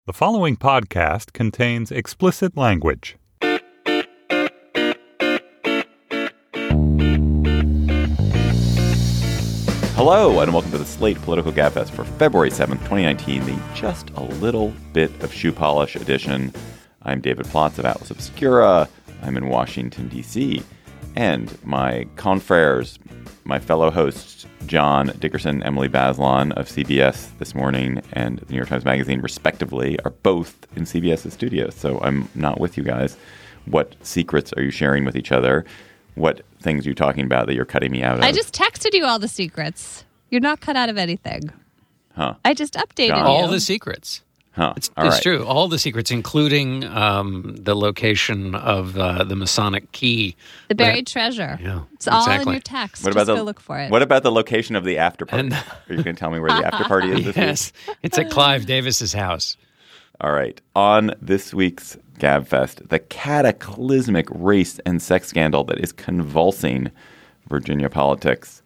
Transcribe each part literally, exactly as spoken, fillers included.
The following podcast contains explicit language. Hello, and welcome to the Slate Political Gabfest for February seventh, twenty nineteen, the just a little bit of shoe polish edition. I'm David Plotz of Atlas Obscura. I'm in Washington, D C, and my confreres, my fellow hosts, John Dickerson, Emily Bazelon of C B S This Morning and the New York Times Magazine, respectively, are both in CBS's studios. So I'm not with you guys. What secrets are you sharing with each other? What things are you talking about that you're cutting me out of? I just texted you all the secrets. You're not cut out of anything. Huh. I just updated John. you. All the secrets. Huh. It's, All it's right. true. All the secrets, including um, the location of uh, the Masonic key. The buried That- treasure. Yeah, It's all in exactly. your text. What Just about go the, look for it. What about the location of the after party? And- Are you going to tell me where the after party is this Yes, it's at Clive Davis's house. week? All right. On this week's Gabfest, the cataclysmic race and sex scandal that is convulsing Virginia politics.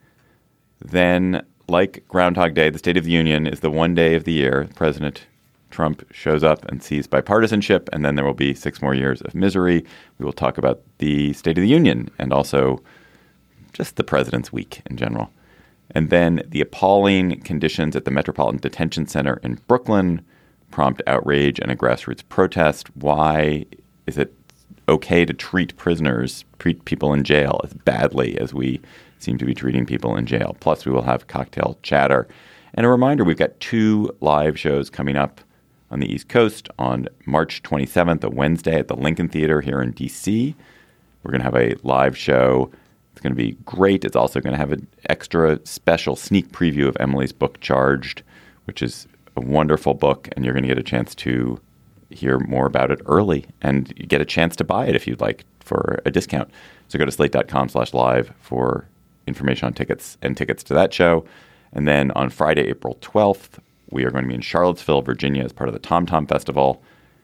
Then, like Groundhog Day, the State of the Union is the one day of the year President Trump shows up and sees bipartisanship, and then there will be six more years of misery. We will talk about the State of the Union and also just the President's week in general. And then the appalling conditions at the Metropolitan Detention Center in Brooklyn prompt outrage and a grassroots protest. Why is it okay to treat prisoners, treat people in jail as badly as we seem to be treating people in jail? Plus, we will have cocktail chatter. And a reminder, we've got two live shows coming up on the East Coast on March twenty-seventh, a Wednesday at the Lincoln Theater here in D C. We're going to have a live show. It's going to be great. It's also going to have an extra special sneak preview of Emily's book, Charged, which is a wonderful book, and you're going to get a chance to hear more about it early and you get a chance to buy it if you'd like for a discount. So go to slate.com slash live for information on tickets and tickets to that show. And then on Friday, April twelfth, we are going to be in Charlottesville, Virginia as part of the Tom Tom Festival.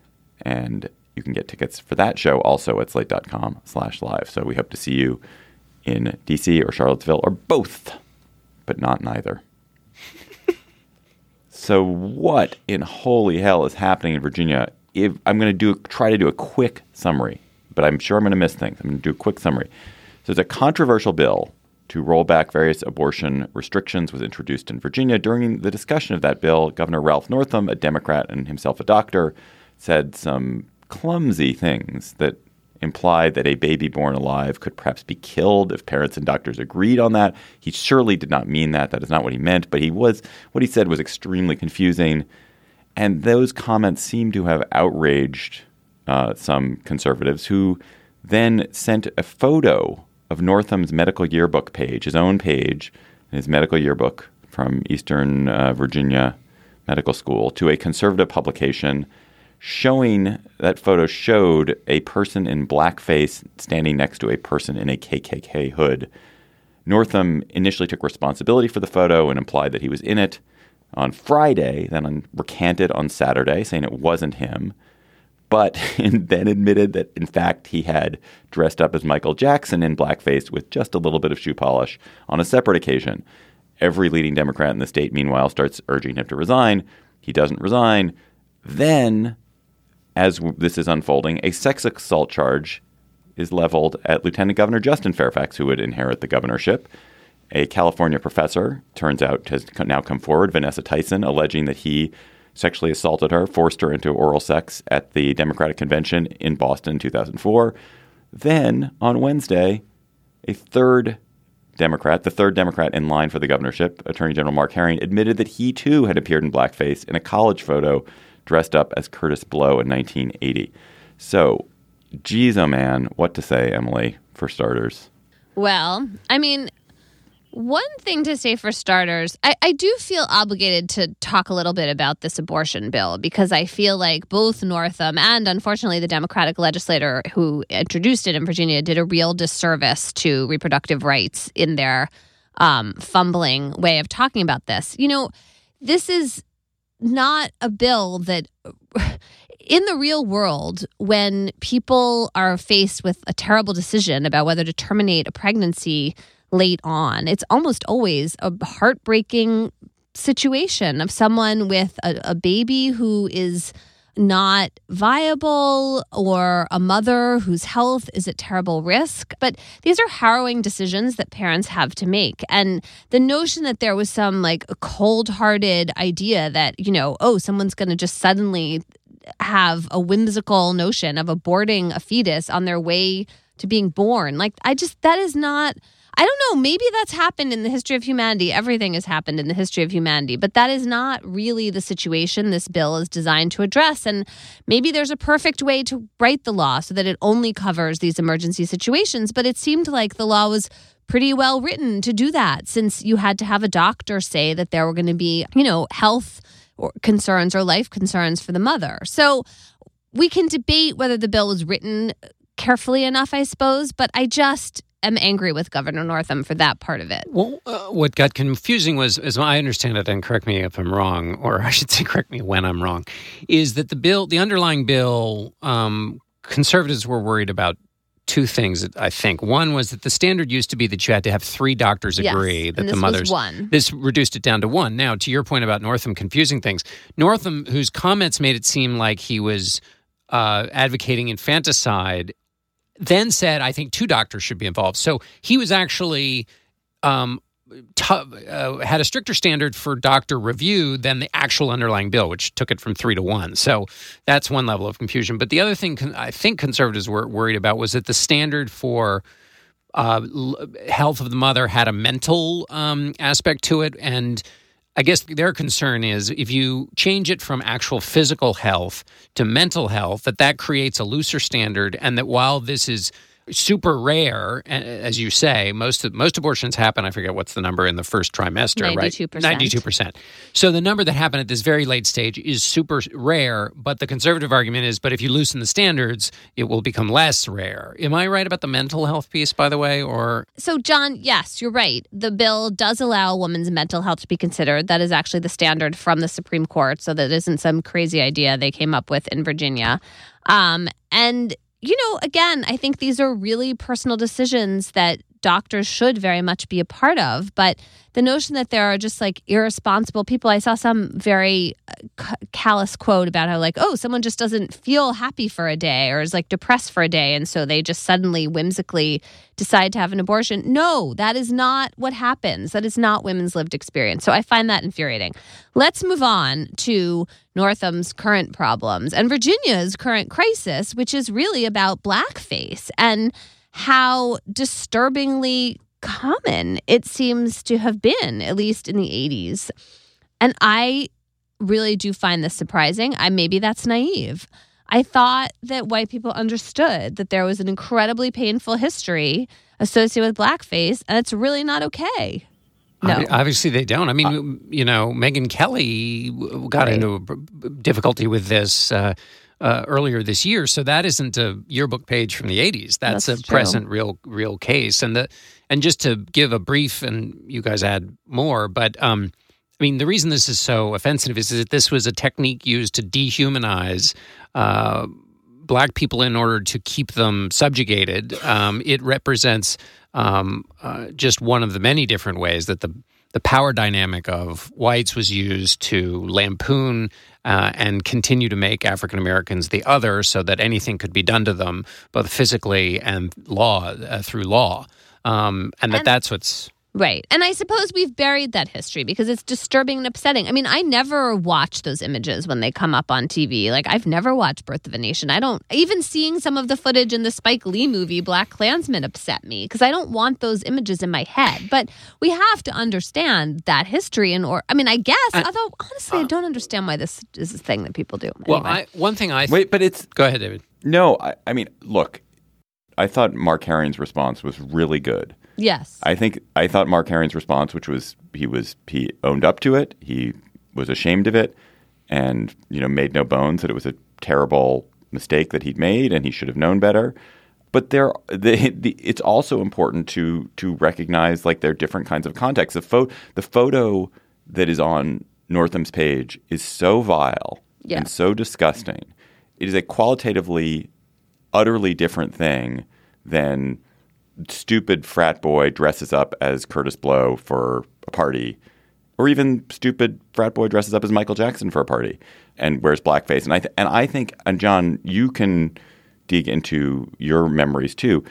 And you can get tickets for that show also at slate.com slash live. So we hope to see you in D C or Charlottesville or both, but not neither. So what in holy hell is happening in Virginia? If I'm going to do try to do a quick summary, but I'm sure I'm going to miss things. I'm going to do a quick summary. So it's a controversial bill to roll back various abortion restrictions was introduced in Virginia. During the discussion of that bill, Governor Ralph Northam, a Democrat and himself a doctor, said some clumsy things that implied that a baby born alive could perhaps be killed if parents and doctors agreed on that. He surely did not mean that. That is not what he meant. But he was what he said was extremely confusing. And those comments seem to have outraged uh, some conservatives who then sent a photo of Northam's medical yearbook page, his own page, his medical yearbook from Eastern uh, Virginia Medical School, to a conservative publication, showing that photo showed a person in blackface standing next to a person in a K K K hood. Northam initially took responsibility for the photo and implied that he was in it on Friday, then on, recanted on Saturday, saying it wasn't him, but then admitted that, in fact, he had dressed up as Michael Jackson in blackface with just a little bit of shoe polish on a separate occasion. Every leading Democrat in the state, meanwhile, starts urging him to resign. He doesn't resign. Then, as this is unfolding, a sex assault charge is leveled at Lieutenant Governor Justin Fairfax, who would inherit the governorship. A California professor, turns out, has now come forward, Vanessa Tyson, alleging that he sexually assaulted her, forced her into oral sex at the Democratic Convention in Boston in two thousand four. Then, on Wednesday, a third Democrat, the third Democrat in line for the governorship, Attorney General Mark Herring, admitted that he, too, had appeared in blackface in a college photo dressed up as Curtis Blow in nineteen eighty. So, geez, oh man, what to say, Emily, for starters? Well, I mean, one thing to say for starters, I, I do feel obligated to talk a little bit about this abortion bill because I feel like both Northam and, unfortunately, the Democratic legislator who introduced it in Virginia did a real disservice to reproductive rights in their um, fumbling way of talking about this. You know, this is not a bill that in the real world, when people are faced with a terrible decision about whether to terminate a pregnancy late on, it's almost always a heartbreaking situation of someone with a, a baby who is not viable, or a mother whose health is at terrible risk. But these are harrowing decisions that parents have to make. And the notion that there was some like cold-hearted idea that, you know, oh, someone's going to just suddenly have a whimsical notion of aborting a fetus on their way to being born. Like, I just, that is not, I don't know, maybe that's happened in the history of humanity. Everything has happened in the history of humanity, but that is not really the situation this bill is designed to address. And maybe there's a perfect way to write the law so that it only covers these emergency situations. But it seemed like the law was pretty well written to do that, since you had to have a doctor say that there were going to be, you know, health or concerns or life concerns for the mother. So we can debate whether the bill was written carefully enough, I suppose, but I just am angry with Governor Northam for that part of it. Well, uh, what got confusing was, as I understand it, and correct me if I'm wrong, or I should say correct me when I'm wrong, is that the bill, the underlying bill, um, conservatives were worried about two things, I think. One was that the standard used to be that you had to have three doctors agree yes, that and the this mother's... was one. This reduced it down to one. Now, to your point about Northam confusing things, Northam, whose comments made it seem like he was uh, advocating infanticide, then said, I think two doctors should be involved. So he was actually um, t- uh, had a stricter standard for doctor review than the actual underlying bill, which took it from three to one. So that's one level of confusion. But the other thing con- I think conservatives were worried about was that the standard for uh, l- health of the mother had a mental um, aspect to it. And I guess their concern is if you change it from actual physical health to mental health, that that creates a looser standard, and that while this is super rare, as you say, most most abortions happen, I forget what's the number in the first trimester, ninety-two right? percent. ninety-two percent. So the number that happened at this very late stage is super rare, but the conservative argument is, but if you loosen the standards, it will become less rare. Am I right about the mental health piece, by the way, or... So, John, yes, you're right. The bill does allow a woman's mental health to be considered. That is actually the standard from the Supreme Court, so that isn't some crazy idea they came up with in Virginia. Um, and you know, again, I think these are really personal decisions that doctors should very much be a part of. But the notion that there are just like irresponsible people, I saw some very uh, callous quote about how like, oh, someone just doesn't feel happy for a day or is like depressed for a day. And so they just suddenly whimsically decide to have an abortion. No, that is not what happens. That is not women's lived experience. So I find that infuriating. Let's move on to Northam's current problems and Virginia's current crisis, which is really about blackface and how disturbingly common it seems to have been, at least in the eighties. And I really do find this surprising. I maybe that's naive. I thought that white people understood that there was an incredibly painful history associated with blackface, and it's really not okay. No. Obviously, they don't. I mean, uh, you know, Megyn Kelly got right. into a difficulty with this uh, uh, earlier this year, so that isn't a yearbook page from the eighties. That's, That's a true. present, real, real case. And the and just to give a brief, and you guys add more, but um, I mean, the reason this is so offensive is that this was a technique used to dehumanize uh, black people in order to keep them subjugated. Um, it represents um, uh, just one of the many different ways that the the power dynamic of whites was used to lampoon uh, and continue to make African Americans the other, so that anything could be done to them, both physically and law uh, through law, um, and that and- that's what's. Right. And I suppose we've buried that history because it's disturbing and upsetting. I mean, I never watch those images when they come up on T V. Like, I've never watched Birth of a Nation. I don't, even seeing some of the footage in the Spike Lee movie, Black Klansman, upset me because I don't want those images in my head. But we have to understand that history. And, or, I mean, I guess, I, although honestly, uh, I don't understand why this is a thing that people do. Well, anyway. I, one thing I... Th- Wait, but it's... Go ahead, David. No, I, I mean, look, I thought Mark Herring's response was really good. Yes. I think I thought Mark Herring's response, which was he was he owned up to it, he was ashamed of it, and you know made no bones that it was a terrible mistake that he'd made, and he should have known better. But there, the, the, it's also important to to recognize like there are different kinds of contexts. The, fo- the photo that is on Northam's page is so vile yeah. and so disgusting. It is a qualitatively, utterly different thing than stupid frat boy dresses up as Curtis Blow for a party or even stupid frat boy dresses up as Michael Jackson for a party and wears blackface. And I th- and I think, and John, you can dig into your memories too.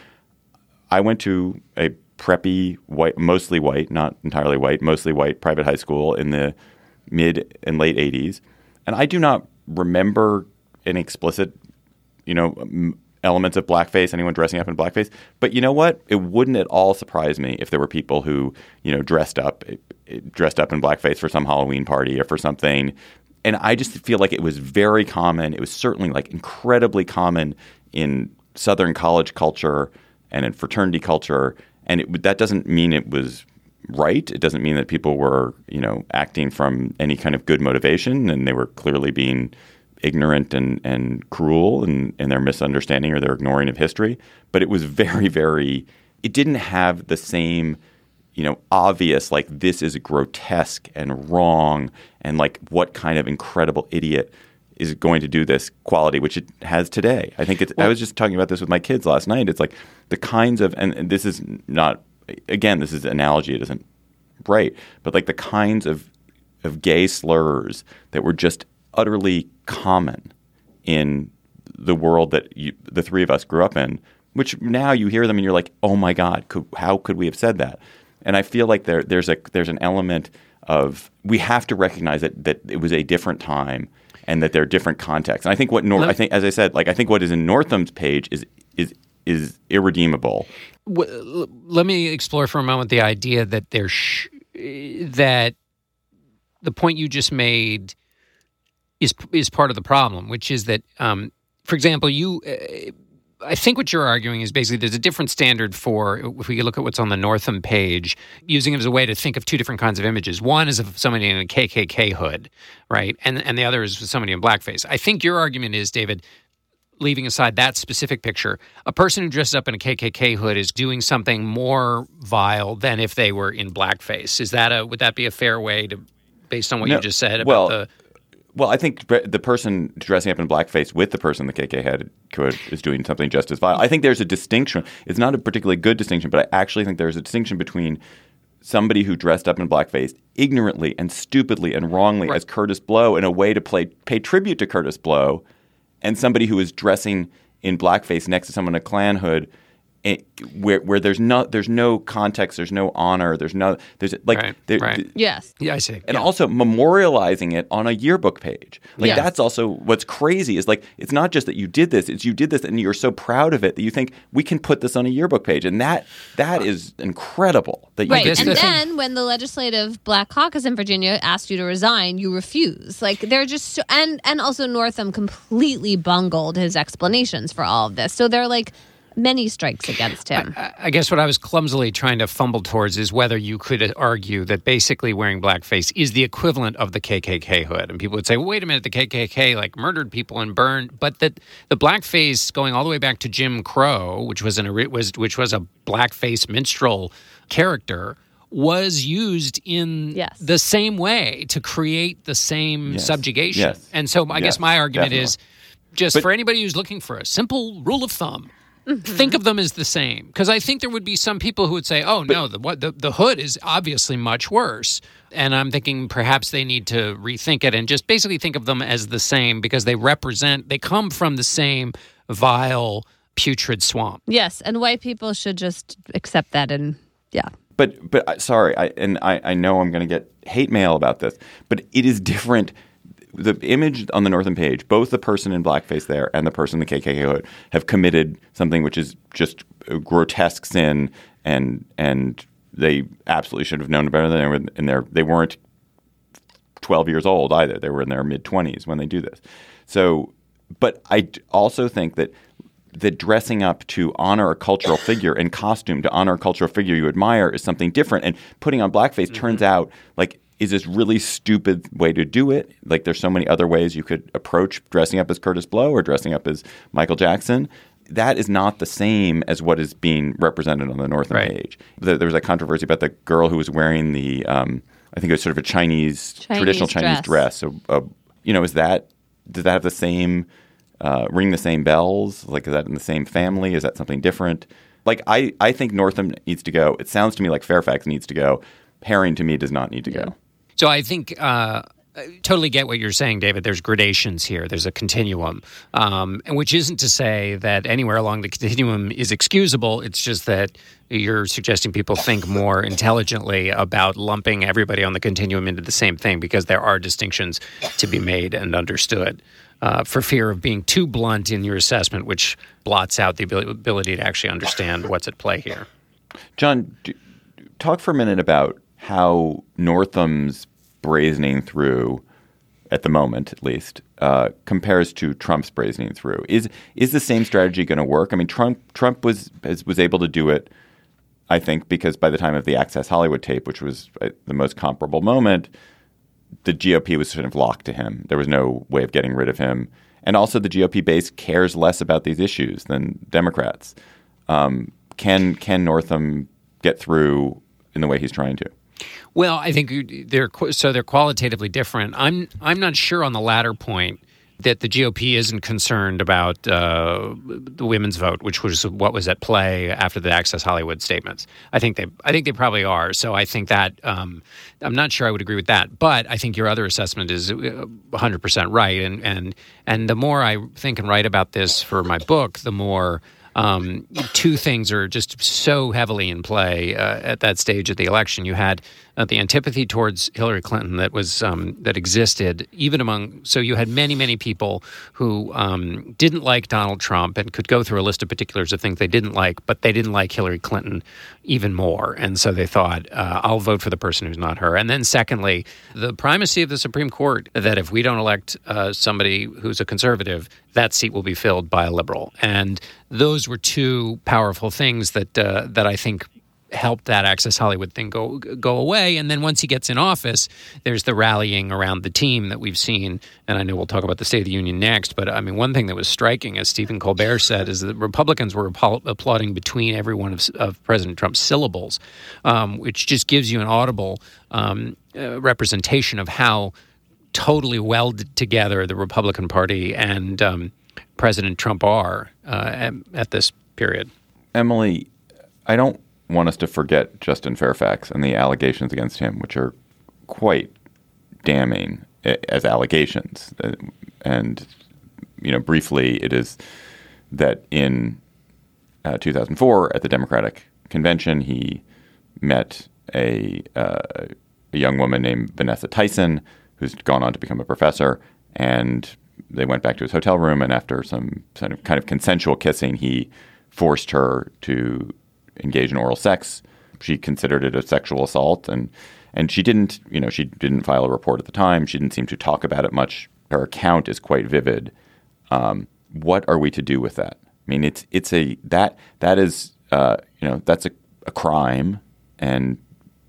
I went to a preppy, white, mostly white, not entirely white, mostly white private high school in the mid and late eighties. And I do not remember any explicit, you know, m- elements of blackface, anyone dressing up in blackface. But you know what? It wouldn't at all surprise me if there were people who, you know, dressed up, dressed up in blackface for some Halloween party or for something. And I just feel like it was very common. It was certainly like incredibly common in Southern college culture and in fraternity culture. And it, that doesn't mean it was right. It doesn't mean that people were, you know, acting from any kind of good motivation, and they were clearly being ignorant and, and cruel in, in their misunderstanding or their ignoring of history. But it was very, very – it didn't have the same, you know, obvious like this is grotesque and wrong and like what kind of incredible idiot is going to do this quality, which it has today. I think it's well, – I was just talking about this with my kids last night. It's like the kinds of – and this is not – again, this is an analogy. It isn't right. But like the kinds of of gay slurs that were just utterly common in the world that you, the three of us grew up in, which now you hear them and you're like, oh my God, could, how could we have said that? And I feel like there there's a there's an element of we have to recognize that that it was a different time and that there are different contexts. And I think what Nor- I think, as I said, like I think what is in Northam's page is is is irredeemable. Well, let me explore for a moment the idea that there's sh- that the point you just made is is part of the problem, which is that, um, for example, you. Uh, I think what you're arguing is basically there's a different standard for, if we look at what's on the Northam page, using it as a way to think of two different kinds of images. One is of somebody in a K K K hood, right? And and the other is somebody in blackface. I think your argument is, David, leaving aside that specific picture, a person who dresses up in a K K K hood is doing something more vile than if they were in blackface. Is that a, would that be a fair way to, based on what no, you just said about well, the... Well, I think the person dressing up in blackface with the person in the K K head could is doing something just as vile. I think there's a distinction. It's not a particularly good distinction, but I actually think there's a distinction between somebody who dressed up in blackface ignorantly and stupidly and wrongly right. as Curtis Blow in a way to play, pay tribute to Curtis Blow, and somebody who is dressing in blackface next to someone in a Klan hood, It, where where there's no there's no context, there's no honor, there's no there's like right, there, right. th- yes, yeah, I see, and yeah. also memorializing it on a yearbook page. Like yes. that's also what's crazy is like it's not just that you did this; it's you did this and you're so proud of it that you think we can put this on a yearbook page, and that that is incredible. That you right, could and do that. then when the legislative Black Caucus in Virginia asked you to resign, you refuse. Like they're just so, and and also Northam completely bungled his explanations for all of this. So they're like. Many strikes against him. I, I guess what I was clumsily trying to fumble towards is whether you could argue that basically wearing blackface is the equivalent of the K K K hood. And people would say, well, wait a minute, the K K K like murdered people and burned. But that the blackface going all the way back to Jim Crow, which was an was which was a blackface minstrel character, was used in yes. the same way to create the same yes. subjugation. Yes. And so I yes, guess my argument definitely. is just but, for anybody who's looking for a simple rule of thumb, think of them as the same, because I think there would be some people who would say, "Oh but, no, the, what, the the hood is obviously much worse," and I'm thinking perhaps they need to rethink it and just basically think of them as the same because they represent, they come from the same vile, putrid swamp. Yes, and white people should just accept that, and yeah. But but sorry, I, and I, I know I'm going to get hate mail about this, but it is different. The image on the Northam page, both the person in blackface there and the person in the K K K hood have committed something which is just a grotesque sin, and and they absolutely should have known better than they were in their. They weren't twelve years old either. They were in their mid twenties when they do this. So, but I also think that that dressing up to honor a cultural figure in costume, to honor a cultural figure you admire, is something different. And putting on blackface mm-hmm. turns out like. Is this really stupid way to do it? Like there's so many other ways you could approach dressing up as Curtis Blow or dressing up as Michael Jackson. That is not the same as what is being represented on the Northam right. page. There, there was a controversy about the girl who was wearing the, um, I think it was sort of a Chinese, Chinese traditional Chinese dress. dress. So, uh, you know, is that, does that have the same, uh, ring the same bells? Like is that in the same family? Is that something different? Like I, I think Northam needs to go. It sounds to me like Fairfax needs to go. Herring to me does not need to yeah. go. So I think uh, I totally get what you're saying, David. There's gradations here. There's a continuum, um, and which isn't to say that anywhere along the continuum is excusable. It's just that you're suggesting people think more intelligently about lumping everybody on the continuum into the same thing, because there are distinctions to be made and understood, uh, for fear of being too blunt in your assessment, which blots out the ability to actually understand what's at play here. John, do, talk for a minute about how Northam's brazening through, at the moment at least, uh, compares to Trump's brazening through. Is is the same strategy going to work? I mean, Trump Trump was was able to do it, I think, because by the time of the Access Hollywood tape, which was the most comparable moment, the G O P was sort of locked to him. There was no way of getting rid of him. And also the G O P base cares less about these issues than Democrats. Um, can can Northam get through in the way he's trying to? Well, I think they're so they're qualitatively different. I'm I'm not sure on the latter point that the G O P isn't concerned about uh, the women's vote, which was what was at play after the Access Hollywood statements. I think they I think they probably are. So I think that um, I'm not sure I would agree with that. But I think your other assessment is one hundred percent right. And and and the more I think and write about this for my book, the more Um, two things are just so heavily in play uh, at that stage of the election. You had uh, the antipathy towards Hillary Clinton that was um, that existed even among. So you had many, many people who um, didn't like Donald Trump and could go through a list of particulars of things they didn't like, but they didn't like Hillary Clinton even more. And so they thought, uh, I'll vote for the person who's not her. And then secondly, the primacy of the Supreme Court, that if we don't elect uh, somebody who's a conservative, that seat will be filled by a liberal. And those were two powerful things that uh, that I think helped that Access Hollywood thing go go away. And then once he gets in office, there's the rallying around the team that we've seen. And I know we'll talk about the State of the Union next. But I mean, one thing that was striking, as Stephen Colbert said, is that Republicans were applauding between every one of, of President Trump's syllables, um, which just gives you an audible um, uh, representation of how totally welded together the Republican Party and um, President Trump are uh, at, at this period. Emily, I don't want us to forget Justin Fairfax and the allegations against him, which are quite damning as allegations. And, you know, briefly, it is that in uh, two thousand four at the Democratic Convention, he met a, uh, a young woman named Vanessa Tyson, who's gone on to become a professor, and they went back to his hotel room, and after some kind of, kind of consensual kissing, he forced her to engage in oral sex. She considered it a sexual assault, and and she didn't, you know, she didn't file a report at the time. She didn't seem to talk about it much. Her account is quite vivid. Um, what are we to do with that? I mean, it's it's a that that is uh, you know that's a, a crime and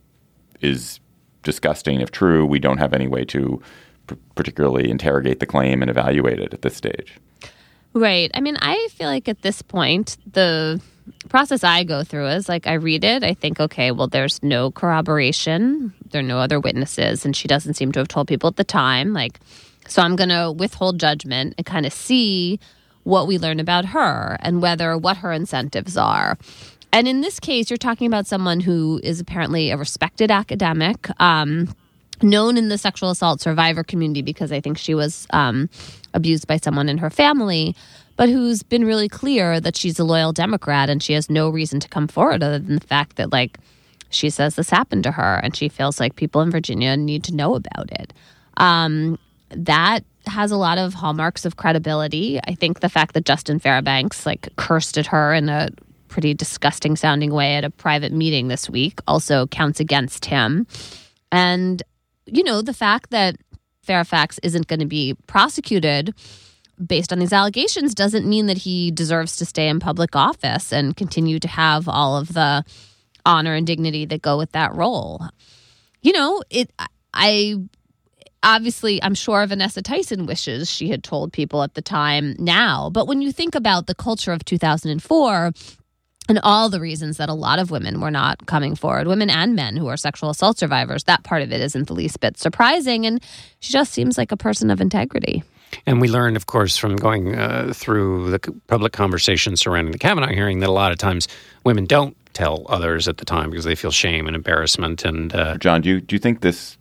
is disgusting if true. We don't have any way to p- particularly interrogate the claim and evaluate it at this stage. Right. I mean, I feel like at this point, the process I go through is like I read it. I think, okay, well, there's no corroboration. There are no other witnesses. And she doesn't seem to have told people at the time. Like, so I'm going to withhold judgment and kind of see what we learn about her and whether what her incentives are. And in this case, you're talking about someone who is apparently a respected academic, um, known in the sexual assault survivor community because I think she was um, abused by someone in her family, but who's been really clear that she's a loyal Democrat and she has no reason to come forward other than the fact that, like, she says this happened to her and she feels like people in Virginia need to know about it. Um, that has a lot of hallmarks of credibility. I think the fact that Justin Fairbanks, like, cursed at her in a pretty disgusting sounding way at a private meeting this week also counts against him. And, you know, the fact that Fairfax isn't going to be prosecuted based on these allegations doesn't mean that he deserves to stay in public office and continue to have all of the honor and dignity that go with that role. You know, it, I, obviously, I'm sure Vanessa Tyson wishes she had told people at the time now. But when you think about the culture of two thousand four, and all the reasons that a lot of women were not coming forward, women and men who are sexual assault survivors, that part of it isn't the least bit surprising. And she just seems like a person of integrity. And we learned, of course, from going uh, through the public conversation surrounding the Kavanaugh hearing that a lot of times women don't tell others at the time because they feel shame and embarrassment. And uh, John, do you, do you think this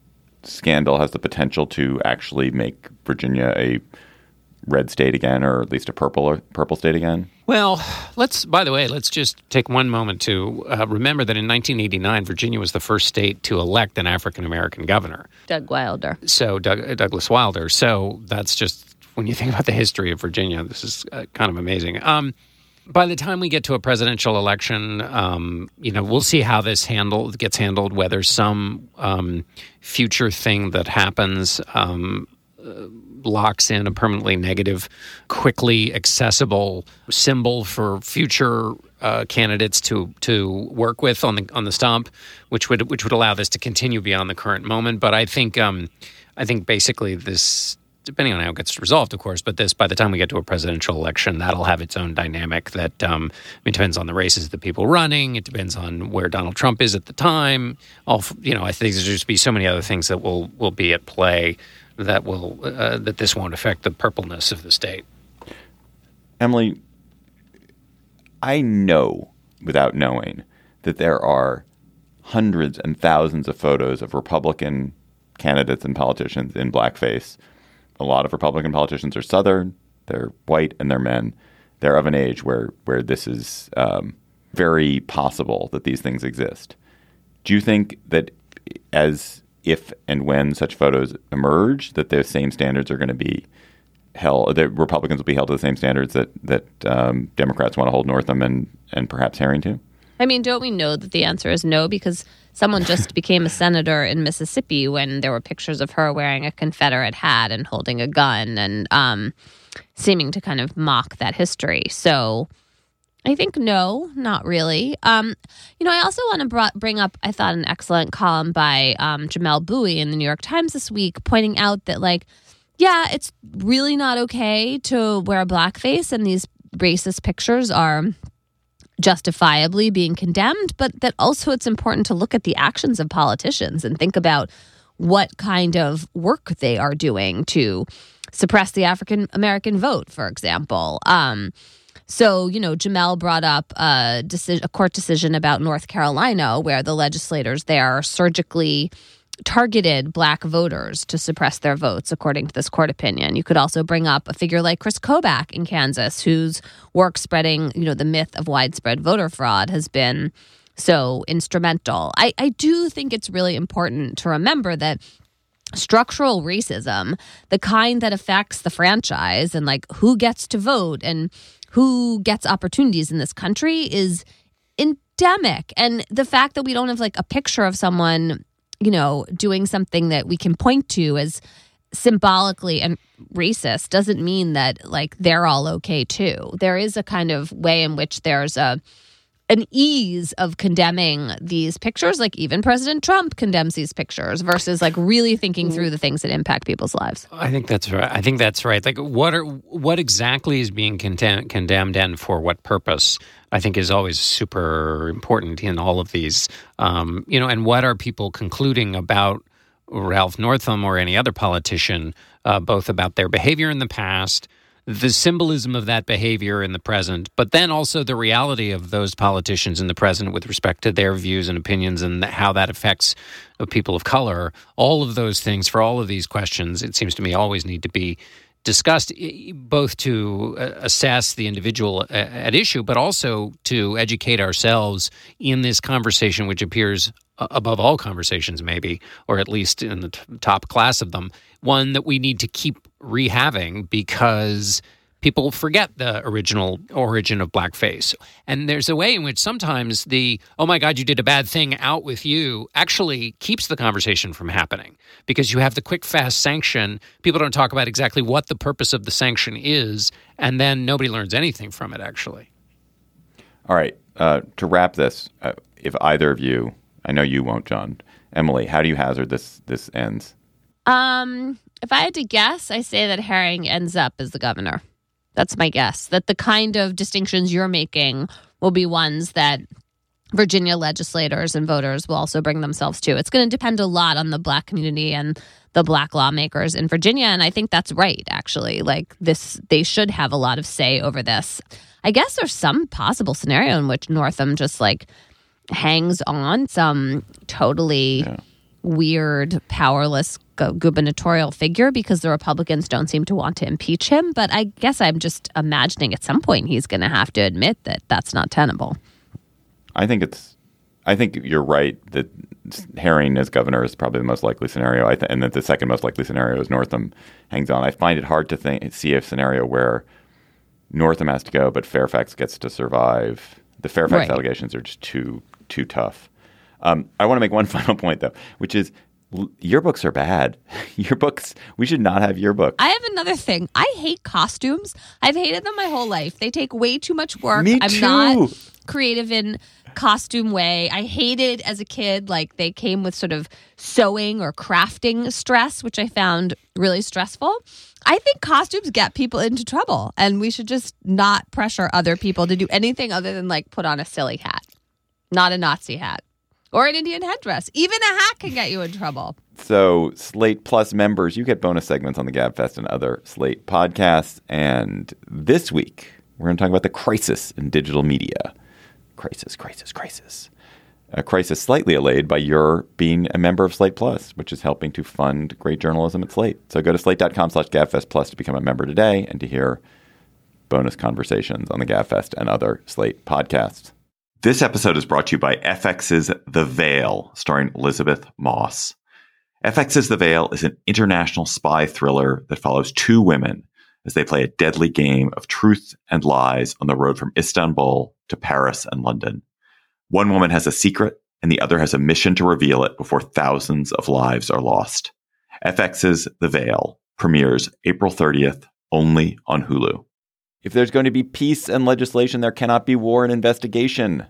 scandal has the potential to actually make Virginia a red state again, or at least a purple or purple state again? Well, let's, by the way, let's just take one moment to uh, remember that in nineteen eighty-nine, Virginia was the first state to elect an African-American governor. Doug Wilder. So Doug, Douglas Wilder. So that's just, when you think about the history of Virginia, this is uh, kind of amazing. Um, by the time we get to a presidential election, um, you know, we'll see how this handle gets handled, whether some um, future thing that happens um, uh, locks in a permanently negative, quickly accessible symbol for future uh, candidates to to work with on the on the stump, which would which would allow this to continue beyond the current moment. But I think um, I think basically this, depending on how it gets resolved, of course, but this, by the time we get to a presidential election, that'll have its own dynamic that um, I mean, it depends on the races, the people running. It depends on where Donald Trump is at the time. All, you know, I think there's just be so many other things that will will be at play that will uh, that this won't affect the purpleness of the state. Emily, I know without knowing that there are hundreds and thousands of photos of Republican candidates and politicians in blackface. A lot of Republican politicians are Southern, they're white, and they're men. They're of an age where where this is um, very possible that these things exist. Do you think that as if and when such photos emerge, that the same standards are going to be held, that Republicans will be held to the same standards that that um, Democrats want to hold Northam and, and perhaps Herring to? I mean, don't we know that the answer is no? Because someone just became a senator in Mississippi when there were pictures of her wearing a Confederate hat and holding a gun and um, seeming to kind of mock that history. So I think no, not really. Um, you know, I also want to br- bring up, I thought, an excellent column by um, Jamelle Bouie in the New York Times this week, pointing out that, like, yeah, it's really not okay to wear blackface, and these racist pictures are justifiably being condemned, but that also it's important to look at the actions of politicians and think about what kind of work they are doing to suppress the African American vote, for example. Um, so, you know, Jamelle brought up a, decision, a court decision about North Carolina where the legislators there surgically targeted black voters to suppress their votes, according to this court opinion. You could also bring up a figure like Chris Kobach in Kansas, whose work spreading, you know, the myth of widespread voter fraud has been so instrumental. I, I do think it's really important to remember that structural racism, the kind that affects the franchise and like who gets to vote and who gets opportunities in this country, is endemic. And the fact that we don't have like a picture of someone, you know, doing something that we can point to as symbolically and racist doesn't mean that like they're all okay too. There is a kind of way in which there's a an ease of condemning these pictures, like even President Trump condemns these pictures, versus like really thinking through the things that impact people's lives. I think that's right. I think that's right. Like, what are what exactly is being condemned, condemned and for what purpose, I think is always super important in all of these. Um, you know, and what are people concluding about Ralph Northam or any other politician, uh, both about their behavior in the past, the symbolism of that behavior in the present, but then also the reality of those politicians in the present with respect to their views and opinions and how that affects people of color. All of those things, for all of these questions, it seems to me always need to be discussed, both to assess the individual at issue, but also to educate ourselves in this conversation, which appears above all conversations, maybe, or at least in the t- top class of them, one that we need to keep rehaving because people forget the original origin of blackface. And there's a way in which sometimes the, oh my God, you did a bad thing, out with you, actually keeps the conversation from happening because you have the quick, fast sanction. People don't talk about exactly what the purpose of the sanction is, and then nobody learns anything from it, actually. All right. Uh, to wrap this, uh, if either of you, I know you won't, John, Emily, how do you hazard this this ends? Um, if I had to guess, I say that Herring ends up as the governor. That's my guess, that the kind of distinctions you're making will be ones that Virginia legislators and voters will also bring themselves to. It's going to depend a lot on the black community and the black lawmakers in Virginia. And I think that's right, actually. Like this, they should have a lot of say over this. I guess there's some possible scenario in which Northam just like hangs on some totally yeah. weird, powerless gu- gubernatorial figure because the Republicans don't seem to want to impeach him. But I guess I'm just imagining at some point he's going to have to admit that that's not tenable. I think it's. I think you're right that Herring as governor is probably the most likely scenario, I th- and that the second most likely scenario is Northam hangs on. I find it hard to think, see a scenario where Northam has to go, but Fairfax gets to survive. The Fairfax right. allegations are just too too tough. Um, I want to make one final point, though, which is l- yearbooks are bad. Yearbooks, we should not have yearbooks. I have another thing. I hate costumes. I've hated them my whole life. They take way too much work. Me I'm too. not creative in costume way. I hated as a kid, like they came with sort of sewing or crafting stress, which I found really stressful. I think costumes get people into trouble, and we should just not pressure other people to do anything other than like put on a silly hat, not a Nazi hat or an Indian headdress. Even a hat can get you in trouble. So Slate Plus members, you get bonus segments on the GabFest and other Slate podcasts. And this week, we're going to talk about the crisis in digital media. Crisis, crisis, crisis. A crisis slightly allayed by your being a member of Slate Plus, which is helping to fund great journalism at Slate. So go to slate.com slash GabFest Plus to become a member today and to hear bonus conversations on the GabFest and other Slate podcasts. This episode is brought to you by F X's The Veil, starring Elizabeth Moss. F X's The Veil is an international spy thriller that follows two women as they play a deadly game of truth and lies on the road from Istanbul to Paris and London. One woman has a secret, and the other has a mission to reveal it before thousands of lives are lost. F X's The Veil premieres April thirtieth, only on Hulu. If there's going to be peace and legislation, there cannot be war and investigation.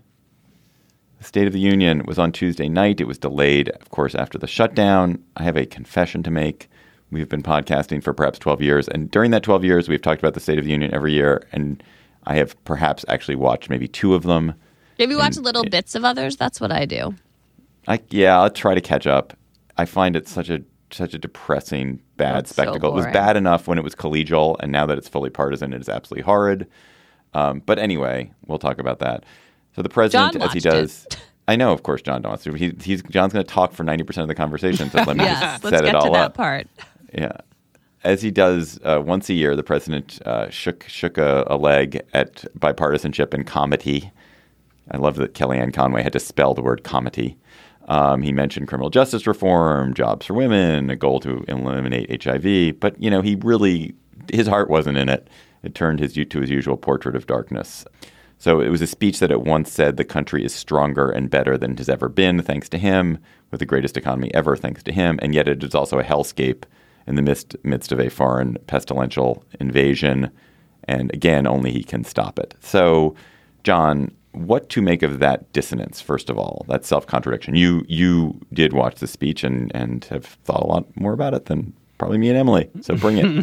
The State of the Union was on Tuesday night. It was delayed, of course, after the shutdown. I have a confession to make. We've been podcasting for perhaps twelve years. And during that twelve years, we've talked about the State of the Union every year. And I have perhaps actually watched maybe two of them. Have you watched and, little bits of others? That's what I do. I, yeah, I'll try to catch up. I find it such a such a depressing, bad That's spectacle. so It was bad enough when it was collegial, and now that it's fully partisan, it is absolutely horrid. Um, but anyway, we'll talk about that. So the president, John as he watched does, it. I know, of course, John wants to. He, he's John's going to talk for ninety percent of the conversation. So let me Yes, just let's set get it all to that up. part. Yeah. As he does uh, once a year, the president uh, shook shook a, a leg at bipartisanship and comity. I love that Kellyanne Conway had to spell the word comity. Um, he mentioned criminal justice reform, jobs for women, a goal to eliminate H I V. But, you know, he really, his heart wasn't in it. It turned his to his usual portrait of darkness. So it was a speech that at once said the country is stronger and better than it has ever been, thanks to him, with the greatest economy ever, thanks to him. And yet it is also a hellscape in the midst, midst of a foreign pestilential invasion. And again, only he can stop it. So, John, what to make of that dissonance, first of all, that self-contradiction? You you did watch the speech and, and have thought a lot more about it than probably me and Emily. So bring it.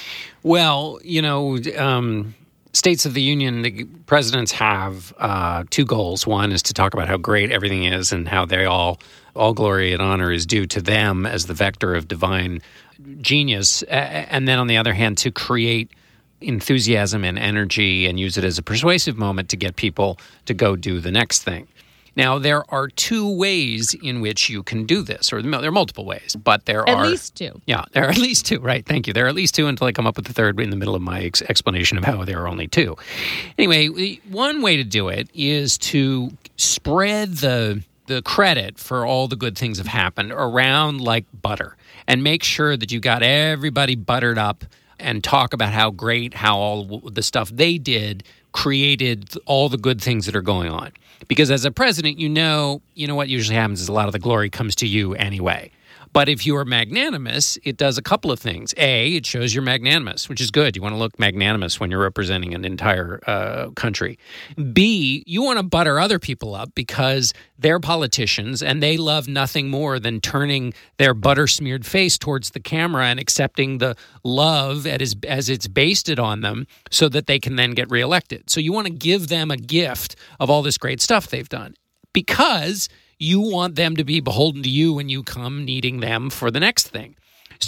Well, you know, um, States of the Union, the presidents have uh, two goals. One is to talk about how great everything is and how they all, all glory and honor is due to them as the vector of divine genius. And then on the other hand, to create enthusiasm and energy and use it as a persuasive moment to get people to go do the next thing. Now, there are two ways in which you can do this, or there are multiple ways, but there At are... At least two. Yeah, there are at least two, right? Thank you. There are at least two until I come up with the third in the middle of my ex- explanation of how there are only two. Anyway, one way to do it is to spread the the credit for all the good things have happened around like butter and make sure that you got everybody buttered up and talk about how great, how all the stuff they did created all the good things that are going on. Because as a president, you know, you know what usually happens is a lot of the glory comes to you anyway. But if you are magnanimous, it does a couple of things. A, it shows you're magnanimous, which is good. You want to look magnanimous when you're representing an entire uh, country. B, you want to butter other people up because they're politicians and they love nothing more than turning their butter-smeared face towards the camera and accepting the love as, as it's basted on them so that they can then get reelected. So you want to give them a gift of all this great stuff they've done because you want them to be beholden to you when you come needing them for the next thing. So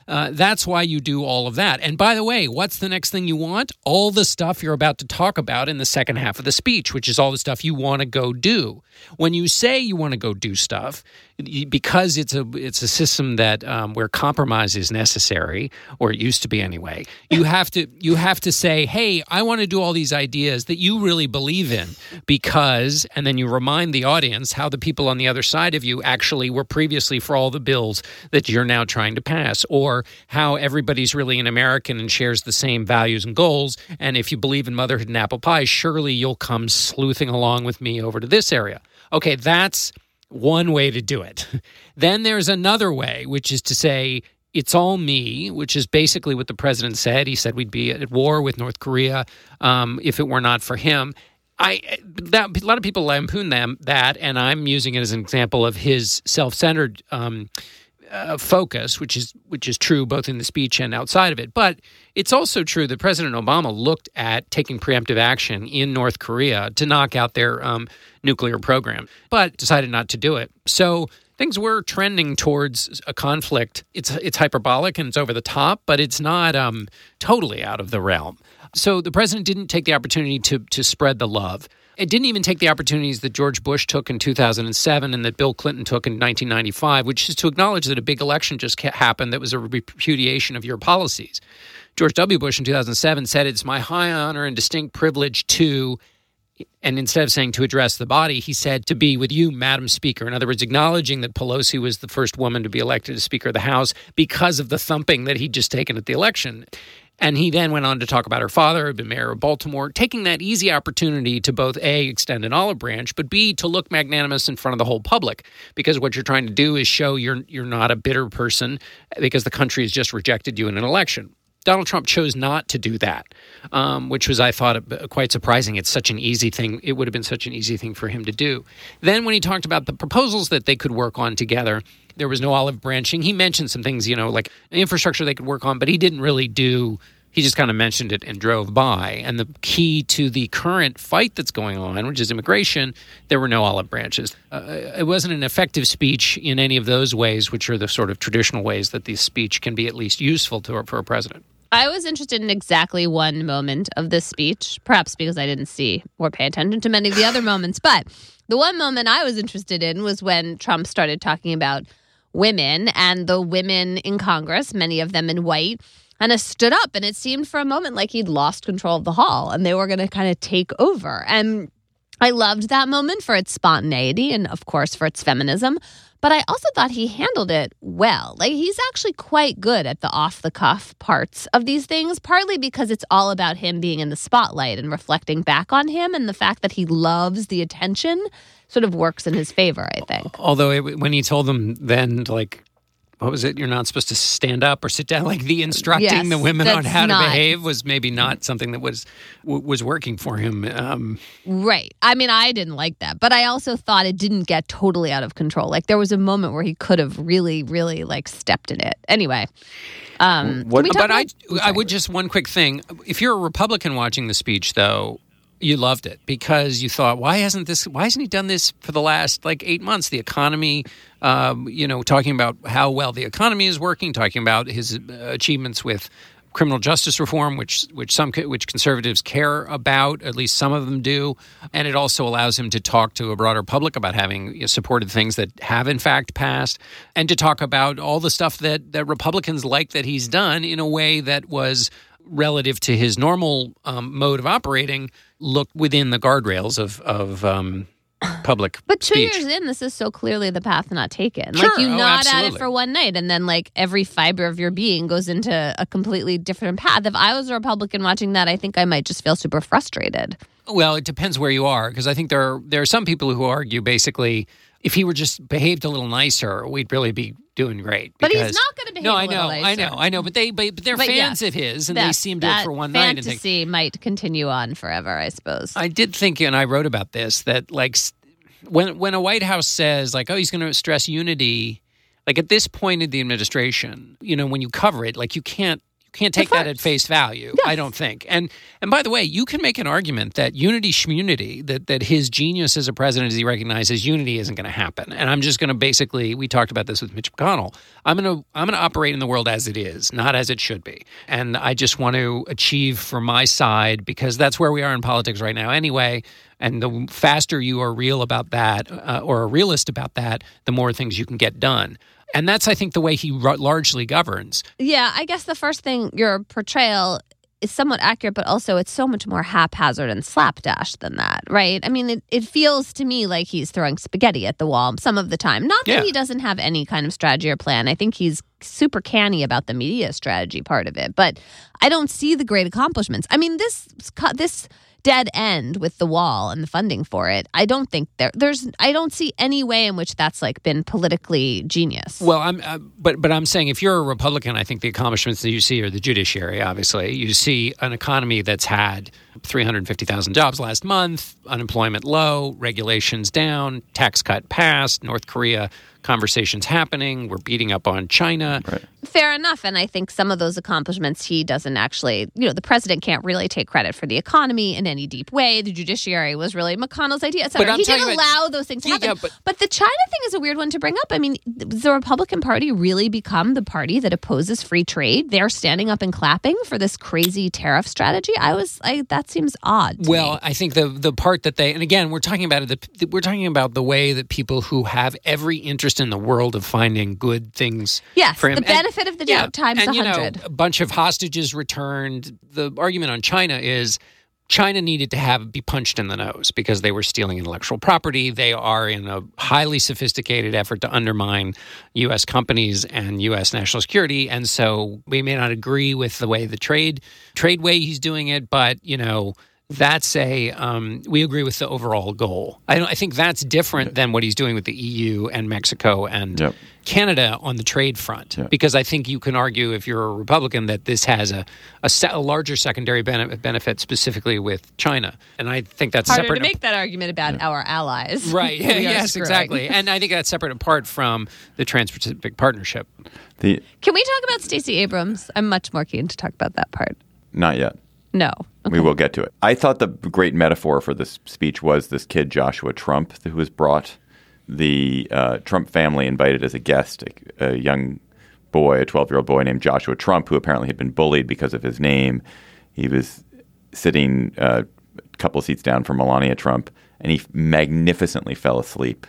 Uh, that's why you do all of that. And by the way, what's the next thing you want? All the stuff you're about to talk about in the second half of the speech, which is all the stuff you want to go do. When you say you want to go do stuff, because it's a it's a system that um, where compromise is necessary, or it used to be anyway. You have to you have to say, hey, I want to do all these ideas that you really believe in, because, and then you remind the audience how the people on the other side of you actually were previously for all the bills that you're now trying to pass, or how everybody's really an American and shares the same values and goals. And if you believe in motherhood and apple pie, surely you'll come sleuthing along with me over to this area. Okay, that's one way to do it. Then there's another way, which is to say, it's all me, which is basically what the president said. He said we'd be at war with North Korea um, if it were not for him. I that, a lot of people lampoon them that, and I'm using it as an example of his self-centered um, uh, focus, which is which is true both in the speech and outside of it. But it's also true that President Obama looked at taking preemptive action in North Korea to knock out their um, nuclear program, but decided not to do it. So things were trending towards a conflict. It's it's hyperbolic and it's over the top, but it's not um, totally out of the realm. So the president didn't take the opportunity to to spread the love. It didn't even take the opportunities that George Bush took in two thousand seven and that Bill Clinton took in nineteen ninety-five, which is to acknowledge that a big election just happened that was a repudiation of your policies. George W. Bush in two thousand seven said, it's my high honor and distinct privilege to, and instead of saying to address the body, he said to be with you, Madam Speaker. In other words, acknowledging that Pelosi was the first woman to be elected as Speaker of the House because of the thumping that he'd just taken at the election. And he then went on to talk about her father, who had been mayor of Baltimore, taking that easy opportunity to both A, extend an olive branch, but B, to look magnanimous in front of the whole public. Because what you're trying to do is show you're you're not a bitter person because the country has just rejected you in an election. Donald Trump chose not to do that, um, which was, I thought, quite surprising. It's such an easy thing. It would have been such an easy thing for him to do. Then when he talked about the proposals that they could work on together, there was no olive branching. He mentioned some things, you know, like infrastructure they could work on, but he didn't really do, he just kind of mentioned it and drove by. And the key to the current fight that's going on, which is immigration, there were no olive branches. Uh, it wasn't an effective speech in any of those ways, which are the sort of traditional ways that the speech can be at least useful to for a president. I was interested in exactly one moment of this speech, perhaps because I didn't see or pay attention to many of the other moments. But the one moment I was interested in was when Trump started talking about women and the women in Congress, many of them in white, and it stood up. And it seemed for a moment like he'd lost control of the hall and they were going to kind of take over. And I loved that moment for its spontaneity and, of course, for its feminism. But I also thought he handled it well. Like, he's actually quite good at the off-the-cuff parts of these things, partly because it's all about him being in the spotlight and reflecting back on him, and the fact that he loves the attention sort of works in his favor, I think. Although it, when he told them then, like, what was it? You're not supposed to stand up or sit down. Like the instructing yes, the women on how not, to behave was maybe not something that was was working for him. Um, right. I mean, I didn't like that, but I also thought it didn't get totally out of control. Like there was a moment where he could have really, really like stepped in it. Anyway. Um, what, but about, I, I would just one quick thing. If you're a Republican watching the speech, though, you loved it because you thought, why hasn't this? Why hasn't he done this for the last like eight months? The economy, um, you know, talking about how well the economy is working, talking about his uh, achievements with criminal justice reform, which which some which conservatives care about, at least some of them do, and it also allows him to talk to a broader public about having you know, supported things that have in fact passed, and to talk about all the stuff that that Republicans like that he's done in a way that was relative to his normal um, mode of operating, look within the guardrails of of um, public But two speech. years in, this is so clearly the path not taken. Sure. Like you Oh, nod at absolutely. it for one night, and then like every fiber of your being goes into a completely different path. If I was a Republican watching that, I think I might just feel super frustrated. Well, it depends where you are, because I think there are, there are some people who argue basically if he were just behaved a little nicer, we'd really be doing great. But he's because- not going to behave No, a I little know, I nicer. know, I know. But they, but, but they're But fans yes, of his, and that- they see him do it that for one night. And think, fantasy might continue on forever, I suppose. I did think, and I wrote about this, that like s- when when a White House says like, oh, he's going to stress unity, like at this point in the administration, you know, when you cover it, like you can't you can't take The that at first. face value. Yes. I don't think. And and by the way, you can make an argument that unity schmunity, that that his genius as a president, as he recognizes unity, isn't going to happen. And I'm just going to basically, we talked about this with Mitch McConnell. I'm going to I'm going to operate in the world as it is, not as it should be. And I just want to achieve for my side, because that's where we are in politics right now anyway. And the faster you are real about that, uh, or a realist about that, the more things you can get done. And that's, I think, the way he r- largely governs. Yeah, I guess the first thing, your portrayal is somewhat accurate, but also it's so much more haphazard and slapdash than that, right? I mean, it, it feels to me like he's throwing spaghetti at the wall some of the time. Not that Yeah. he doesn't have any kind of strategy or plan. I think he's super canny about the media strategy part of it, but I don't see the great accomplishments. I mean, this this dead end with the wall and the funding for it, I don't think there there's I don't see any way in which that's like been politically genius. Well, I'm, uh, but but I'm saying if you're a Republican, I think the accomplishments that you see are the judiciary. Obviously, you see an economy that's had three hundred fifty thousand jobs last month, unemployment low, regulations down, tax cut passed, North Korea conversations happening. We're beating up on China. Right. Fair enough. And I think some of those accomplishments he doesn't actually, you know, the president can't really take credit for the economy in any deep way. The judiciary was really McConnell's idea, et cetera. But I'm He did talking about- allow those things to Yeah, happen. yeah, but, but- the China thing is a weird one to bring up. I mean, does the Republican Party really become the party that opposes free trade? They're standing up and clapping for this crazy tariff strategy. I was, I that seems odd to Well, me. I think the the part that they, and again, we're talking about it. The, we're talking about the way that people who have every interest in the world of finding good things Yes, for him. the benefit of the doubt times and, a you know, hundred. a bunch of hostages returned. The argument on China is China needed to have be punched in the nose because they were stealing intellectual property. They are in a highly sophisticated effort to undermine U S companies and U S national security. And so we may not agree with the way the trade trade way he's doing it, but you know. That's a um, we agree with the overall goal. I don't. I think that's different than what he's doing with the E U and Mexico and Yep. Canada on the trade front. Yep. Because I think you can argue, if you're a Republican, that this has a a, se- a larger secondary benefit, benefit specifically with China, and I think that's Harder separate. to make that argument about our allies. Right. who we are yes. screwing. Exactly. And I think that's separate apart from the Trans-Pacific Partnership. The Can we talk about Stacey Abrams? I'm much more keen to talk about that part. not yet. No. We will get to it. I thought the great metaphor for this speech was this kid, Joshua Trump, who was brought. The uh, Trump family invited as a guest a, a young boy, a twelve-year-old boy named Joshua Trump, who apparently had been bullied because of his name. He was sitting uh, a couple of seats down from Melania Trump, and he magnificently fell asleep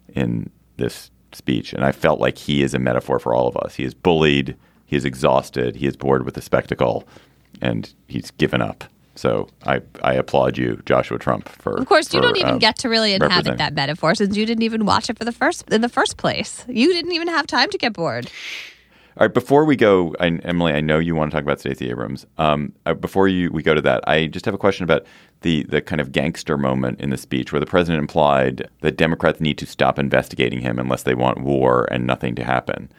in this speech. And I felt like he is a metaphor for all of us. He is bullied. He is exhausted. He is bored with the spectacle. And he's given up. So I, I applaud you, Joshua Trump, for. Of course, you for, don't even uh, get to really inhabit representing. that metaphor since you didn't even watch it for the first in the first place. You didn't even have time to get bored. All right, before we go, I, Emily, I know you want to talk about Stacey Abrams. Um, uh, before you we go to that, I just have a question about the the kind of gangster moment in the speech where the president implied that Democrats need to stop investigating him unless they want war and nothing to happen.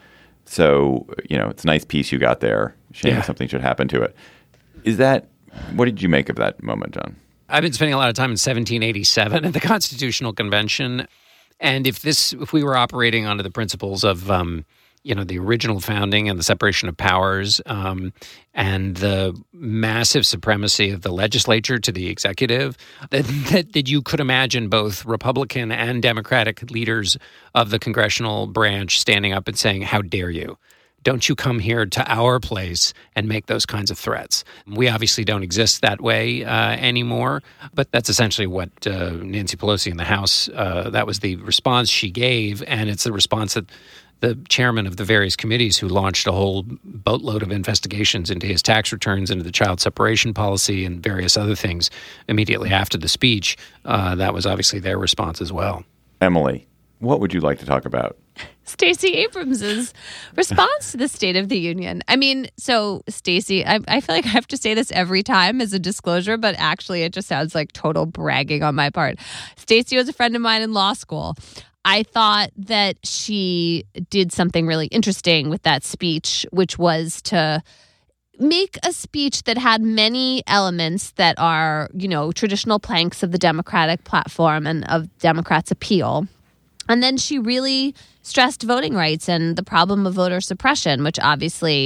So, you know, it's a nice piece you got there. Shame Yeah. something should happen to it. Is that what did you make of that moment, John? I've been spending a lot of time in seventeen eighty-seven at the Constitutional Convention, and if this, if we were operating under the principles of, um, you know, the original founding and the separation of powers, um, and the massive supremacy of the legislature to the executive, that, that that you could imagine both Republican and Democratic leaders of the congressional branch standing up and saying, "How dare you? Don't you come here to our place and make those kinds of threats." We obviously don't exist that way uh, anymore, but that's essentially what uh, Nancy Pelosi in the House, uh, that was the response she gave, and it's the response that the chairman of the various committees who launched a whole boatload of investigations into his tax returns, into the child separation policy and various other things immediately after the speech, uh, that was obviously their response as well. Emily, what would you like to talk about? Stacey Abrams's response to the State of the Union. I mean, so Stacey, I, I feel like I have to say this every time as a disclosure, but actually it just sounds like total bragging on my part. Stacey was a friend of mine in law school. I thought that she did something really interesting with that speech, which was to make a speech that had many elements that are, you know, traditional planks of the Democratic platform and of Democrats' appeal. And then she really stressed voting rights and the problem of voter suppression, which obviously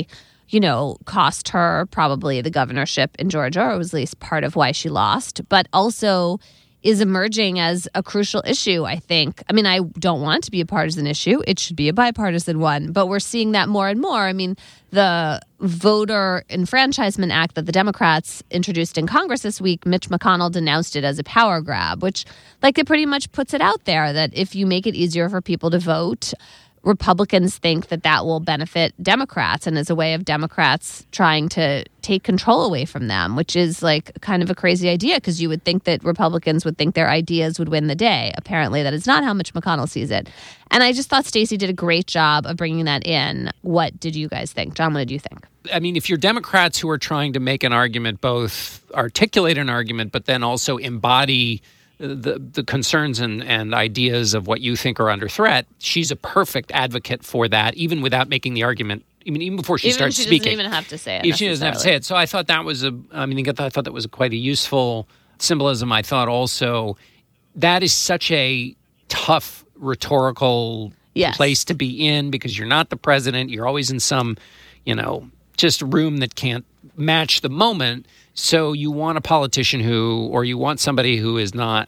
you know, cost her probably the governorship in Georgia, or was at least part of why she lost, but also is emerging as a crucial issue, I think. I mean, I don't want it to be a partisan issue. It should be a bipartisan one, but we're seeing that more and more. I mean, the Voter Enfranchisement Act that the Democrats introduced in Congress this week, Mitch McConnell denounced it as a power grab, which, like, it pretty much puts it out there that if you make it easier for people to vote, Republicans think that that will benefit Democrats and is a way of Democrats trying to take control away from them, which is like kind of a crazy idea because you would think that Republicans would think their ideas would win the day. Apparently, that is not how Mitch McConnell sees it. And I just thought Stacey did a great job of bringing that in. What did you guys think? John, what did you think? I mean, if you're Democrats who are trying to make an argument, both articulate an argument, but then also embody the the concerns and, and ideas of what you think are under threat, she's a perfect advocate for that, even without making the argument, even, even before she even starts she speaking. She doesn't even have to say it. If she doesn't have to say it. So I thought that was a, I mean, I thought that was a quite a useful symbolism. I thought also that is such a tough rhetorical yes. place to be in because you're not the president. You're always in some, you know, just room that can't match the moment. So you want a politician who, or you want somebody who is not,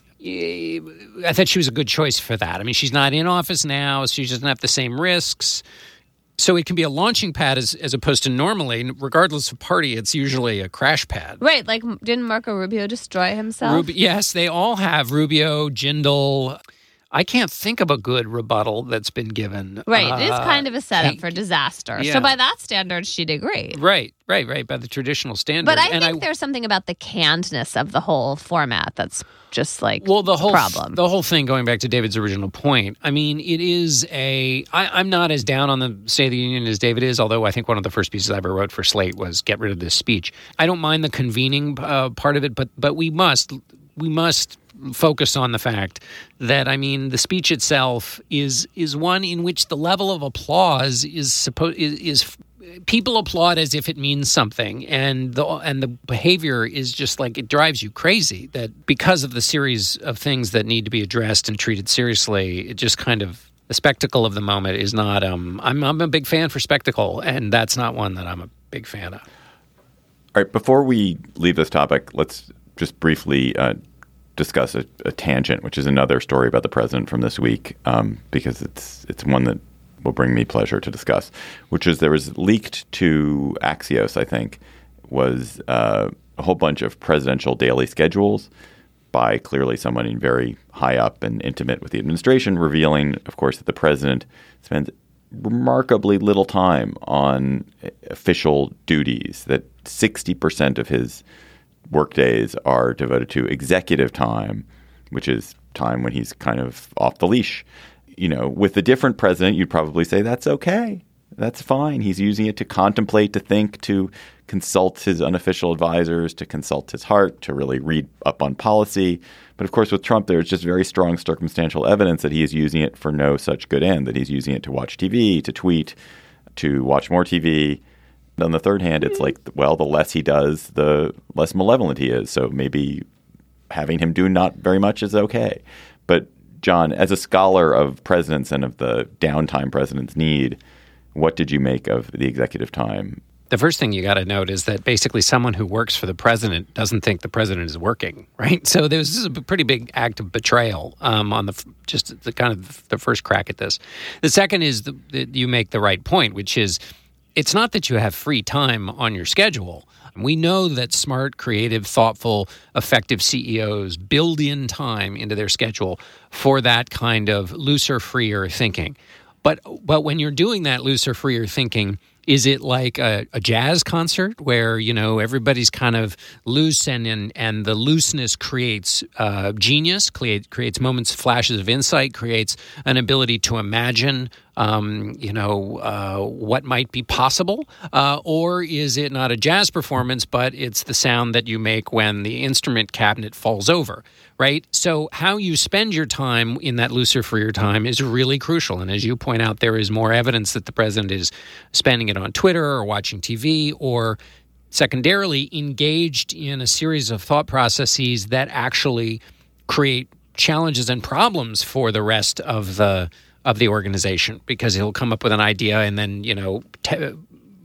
I thought she was a good choice for that. I mean, she's not in office now, so she doesn't have the same risks. So it can be a launching pad as, as opposed to normally, regardless of party, it's usually a crash pad. Right, like didn't Marco Rubio destroy himself? Rub- yes, they all have. Rubio, Jindal. I can't think of a good rebuttal that's been given. Right. Uh, it is kind of a setup Hank, for disaster. yeah. So by that standard, she did great. Right, right, right. By the traditional standard. But I and think I, there's something about the cannedness of the whole format that's just like well, the whole problem. The whole thing, going back to David's original point, I mean, it is a... I, I'm not as down on the State of the Union as David is, although I think one of the first pieces I ever wrote for Slate was get rid of this speech. I don't mind the convening uh, part of it, but but we must we must... focus on the fact that, I mean, the speech itself is is one in which the level of applause is supposed is, is people applaud as if it means something, and the and the behavior is just like it drives you crazy. That because of the series of things that need to be addressed and treated seriously, it just kind of the spectacle of the moment is not. Um, I'm I'm a big fan for spectacle, and that's not one that I'm a big fan of. All right, before we leave this topic, let's just briefly Uh, discuss a, a tangent, which is another story about the president from this week, um, because it's it's one that will bring me pleasure to discuss, which is there was leaked to Axios, I think, was uh, a whole bunch of presidential daily schedules by clearly someone in very high up and intimate with the administration, revealing, of course, that the president spends remarkably little time on official duties, that sixty percent of his workdays are devoted to executive time, which is time when he's kind of off the leash. You know, with a different president, you'd probably say that's okay. That's fine. He's using it to contemplate, to think, to consult his unofficial advisors, to consult his heart, to really read up on policy. But of course, with Trump, there's just very strong circumstantial evidence that he is using it for no such good end, that he's using it to watch T V, to tweet, to watch more T V. On the third hand, it's like, well, the less he does, the less malevolent he is. So maybe having him do not very much is okay. But John, as a scholar of presidents and of the downtime presidents need, what did you make of the executive time? The first thing you got to note is that basically someone who works for the president doesn't think the president is working, right? So there's this is a pretty big act of betrayal um, on the just the kind of the first crack at this. The second is the, the, you make the right point, which is it's not that you have free time on your schedule. We know that smart, creative, thoughtful, effective C E Os build in time into their schedule for that kind of looser, freer thinking. But but when you're doing that looser, freer thinking, is it like a, a jazz concert where, you know, everybody's kind of loose and and, and the looseness creates uh, genius, create, creates moments, flashes of insight, creates an ability to imagine, um, you know, uh, what might be possible? Uh, or is it not a jazz performance, but it's the sound that you make when the instrument cabinet falls over, right? So how you spend your time in that looser, freer time is really crucial. And as you point out, there is more evidence that the president is spending it on Twitter or watching T V or secondarily engaged in a series of thought processes that actually create challenges and problems for the rest of the of the organization, because he'll come up with an idea and then, you know, te-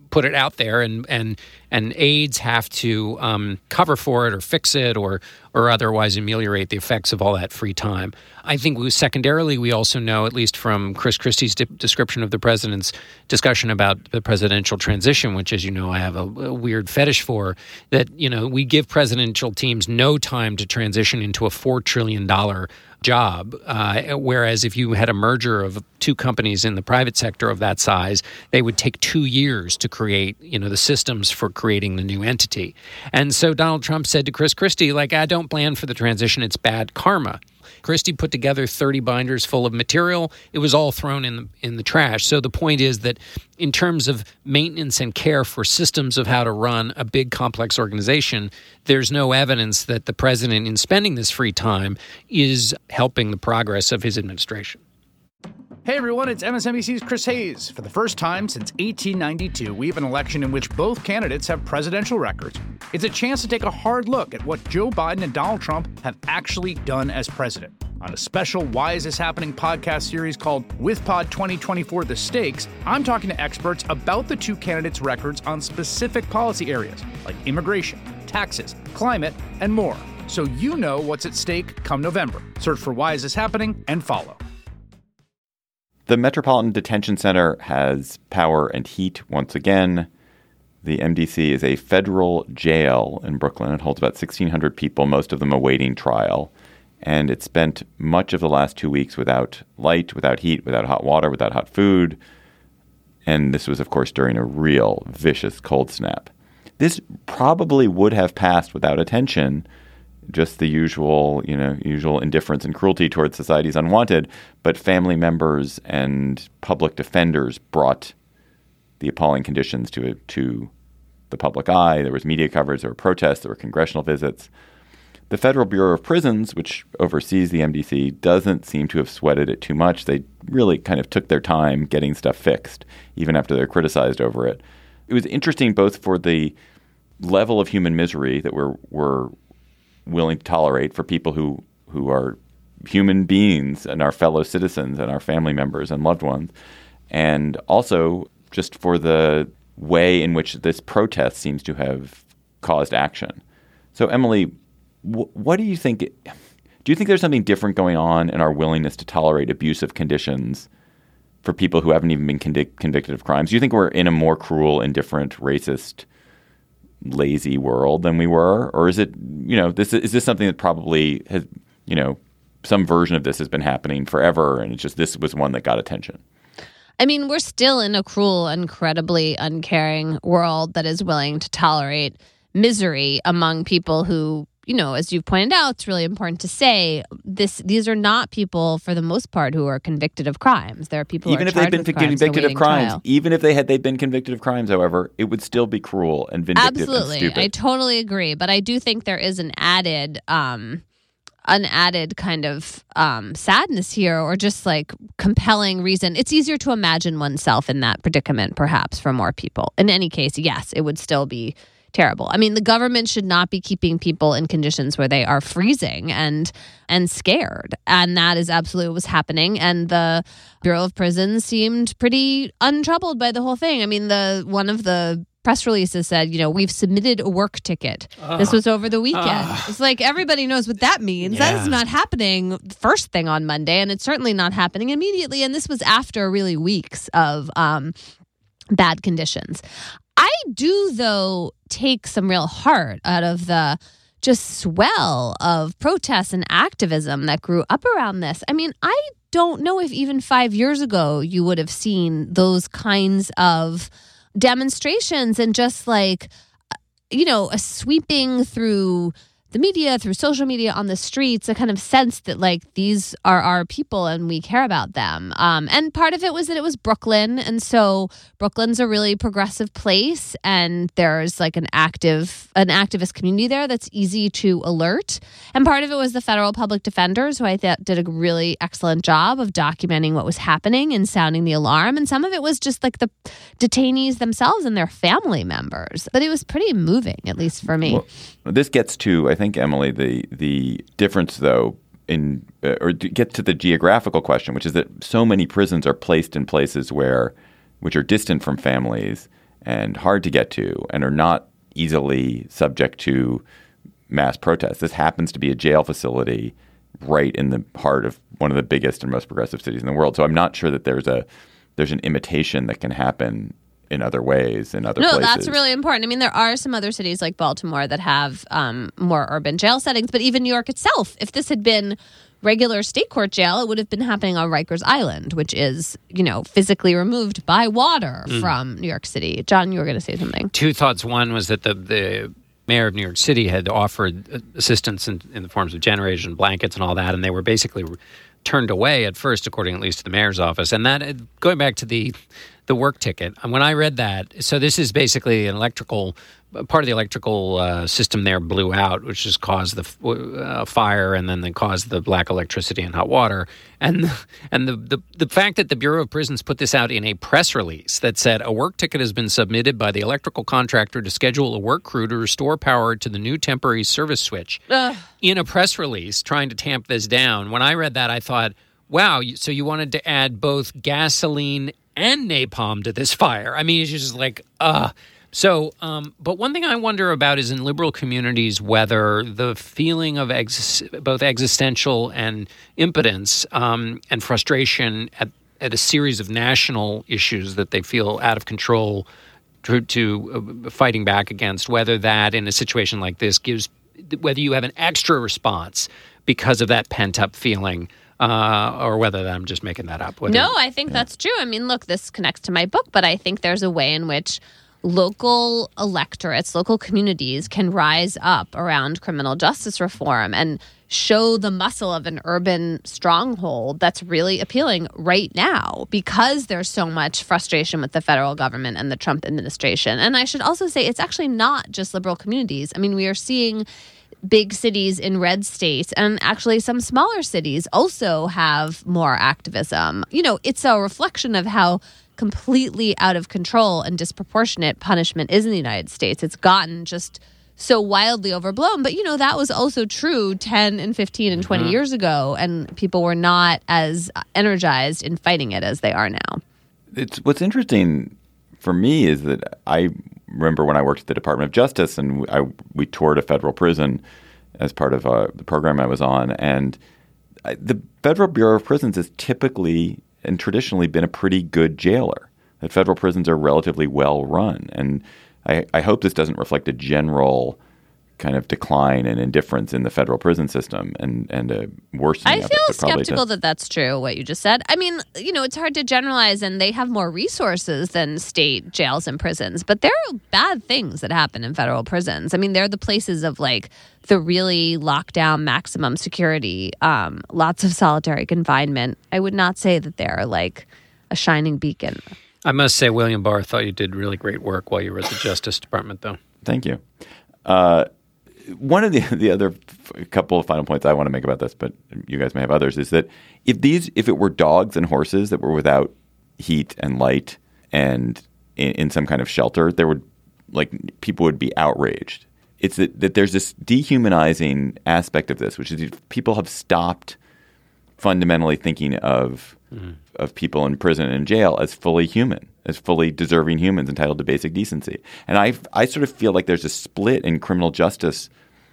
put it out there, and and and aides have to um, cover for it or fix it or or otherwise ameliorate the effects of all that free time. I think we, secondarily, we also know, at least from Chris Christie's de- description of the president's discussion about the presidential transition, which, as you know, I have a, a weird fetish for, that, you know, we give presidential teams no time to transition into a four trillion dollars job, uh, whereas if you had a merger of two companies in the private sector of that size, they would take two years to create, you know, the systems for creating the new entity. And so Donald Trump said to Chris Christie, like, I don't plan for the transition. It's bad karma. Christie put together thirty binders full of material. It was all thrown in the, in the trash. So the point is that in terms of maintenance and care for systems of how to run a big, complex organization, there's no evidence that the president, in spending this free time, is helping the progress of his administration. Hey everyone, it's M S N B C's Chris Hayes. For the first time since eighteen ninety-two, we have an election in which both candidates have presidential records. It's a chance to take a hard look at what Joe Biden and Donald Trump have actually done as president. On a special Why Is This Happening podcast series called WithPod twenty twenty-four The Stakes, I'm talking to experts about the two candidates' records on specific policy areas like immigration, taxes, climate, and more. So you know what's at stake come November. Search for Why Is This Happening and follow. The Metropolitan Detention Center has power and heat once again. The M D C is a federal jail in Brooklyn. It holds about sixteen hundred people, most of them awaiting trial. And it spent much of the last two weeks without light, without heat, without hot water, without hot food. And this was, of course, during a real vicious cold snap. This probably would have passed without attention, just the usual, you know, usual indifference and cruelty towards society's unwanted. But family members and public defenders brought the appalling conditions to to the public eye. There was media coverage, there were protests, there were congressional visits. The Federal Bureau of Prisons, which oversees the M D C, doesn't seem to have sweated it too much. They really kind of took their time getting stuff fixed, even after they're criticized over it. It was interesting both for the level of human misery that we're, we're willing to tolerate for people who, who are human beings and our fellow citizens and our family members and loved ones, and also just for the way in which this protest seems to have caused action. So, Emily, what do you think? Do you think there's something different going on in our willingness to tolerate abusive conditions for people who haven't even been convic- convicted of crimes? Do you think we're in a more cruel, indifferent, racist, lazy world than we were? Or is it, you know, this is this something that probably has, you know, some version of this has been happening forever, and it's just this was one that got attention? I mean, we're still in a cruel, incredibly uncaring world that is willing to tolerate misery among people who, you know, as you've pointed out, it's really important to say this. These are not people, for the most part, who are convicted of crimes. There are people even who are if they've been crimes, convicted of crimes. Trial. Even if they had they've been convicted of crimes, however, it would still be cruel and vindictive Absolutely. and stupid. I totally agree, but I do think there is an added, um, an added kind of um, sadness here, or just like compelling reason. It's easier to imagine oneself in that predicament, perhaps, for more people. In any case, yes, it would still be terrible. I mean, the government should not be keeping people in conditions where they are freezing and and scared. And that is absolutely what was happening. And the Bureau of Prisons seemed pretty untroubled by the whole thing. I mean, the one of the press releases said, you know, we've submitted a work ticket. Uh, this was over the weekend. Uh, it's like everybody knows what that means. Yeah. That is not happening first thing on Monday, and it's certainly not happening immediately. And this was after really weeks of um, bad conditions. I do, though, take some real heart out of the just swell of protests and activism that grew up around this. I mean, I don't know if even five years ago you would have seen those kinds of demonstrations and just like, you know, a sweeping through the media, through social media, on the streets, a kind of sense that like these are our people and we care about them. Um, and part of it was that it was Brooklyn. And so Brooklyn's a really progressive place, and there's like an active, an activist community there that's easy to alert. And part of it was the federal public defenders, who I thought did a really excellent job of documenting what was happening and sounding the alarm. And some of it was just like the detainees themselves and their family members. But it was pretty moving, at least for me. Well, this gets to, I think, Emily, the the difference, though, in uh, or to get to the geographical question, which is that so many prisons are placed in places where, which are distant from families, and hard to get to and are not easily subject to mass protests. This happens to be a jail facility right in the heart of one of the biggest and most progressive cities in the world. So I'm not sure that there's a there's an imitation that can happen in other ways in other no, places. No, that's really important. I mean, there are some other cities like Baltimore that have um, more urban jail settings, but even New York itself, if this had been regular state court jail, it would have been happening on Rikers Island, which is, you know, physically removed by water mm. from New York City. John, you were going to say something. Two thoughts. One was that the, the mayor of New York City had offered assistance in, in the forms of generators and blankets and all that, and they were basically turned away at first, according at least to the mayor's office. And that, going back to the the work ticket, when I read that, so this is basically an electrical, part of the electrical uh, system there blew out, which has caused the uh, fire and then they caused the black electricity and hot water. And and the, the, the fact that the Bureau of Prisons put this out in a press release that said a work ticket has been submitted by the electrical contractor to schedule a work crew to restore power to the new temporary service switch. Ugh. In a press release trying to tamp this down. When I read that, I thought, wow, so you wanted to add both gasoline and napalm to this fire. I mean, it's just like, uh So, um, but one thing I wonder about is in liberal communities whether the feeling of ex- both existential and impotence um, and frustration at, at a series of national issues that they feel out of control to, to uh, fighting back against, whether that in a situation like this gives, whether you have an extra response because of that pent-up feeling. Uh, or whether I'm just making that up. Whether, no, I think yeah. that's true. I mean, look, this connects to my book, but I think there's a way in which local electorates, local communities can rise up around criminal justice reform and show the muscle of an urban stronghold that's really appealing right now because there's so much frustration with the federal government and the Trump administration. And I should also say it's actually not just liberal communities. I mean, we are seeing big cities in red states and actually some smaller cities also have more activism. You know, it's a reflection of how completely out of control and disproportionate punishment is in the United States. It's gotten just so wildly overblown. But, you know, that was also true ten and fifteen and twenty mm-hmm. years ago, and people were not as energized in fighting it as they are now. It's what's interesting for me is that I remember when I worked at the Department of Justice and I, we toured a federal prison as part of uh, the program I was on. And I, the Federal Bureau of Prisons has typically and traditionally been a pretty good jailer. That federal prisons are relatively well run. And I, I hope this doesn't reflect a general kind of decline and indifference in the federal prison system and, and a worsening I of feel it, skeptical to, that that's true, what you just said. I mean, you know, it's hard to generalize, and they have more resources than state jails and prisons. But there are bad things that happen in federal prisons. I mean, they're the places of, like, the really lockdown maximum security, um, lots of solitary confinement. I would not say that they're, like, a shining beacon. I must say, William Barr, thought you did really great work while you were at the Justice Department, though. Thank you. Uh, one of the the other f- couple of final points I want to make about this, but you guys may have others, is that if these if it were dogs and horses that were without heat and light and in, in some kind of shelter, there would like people would be outraged. It's that, that there's this dehumanizing aspect of this, which is people have stopped fundamentally thinking of mm-hmm. of people in prison and jail as fully human, as fully deserving humans entitled to basic decency. And I I sort of feel like there's a split in criminal justice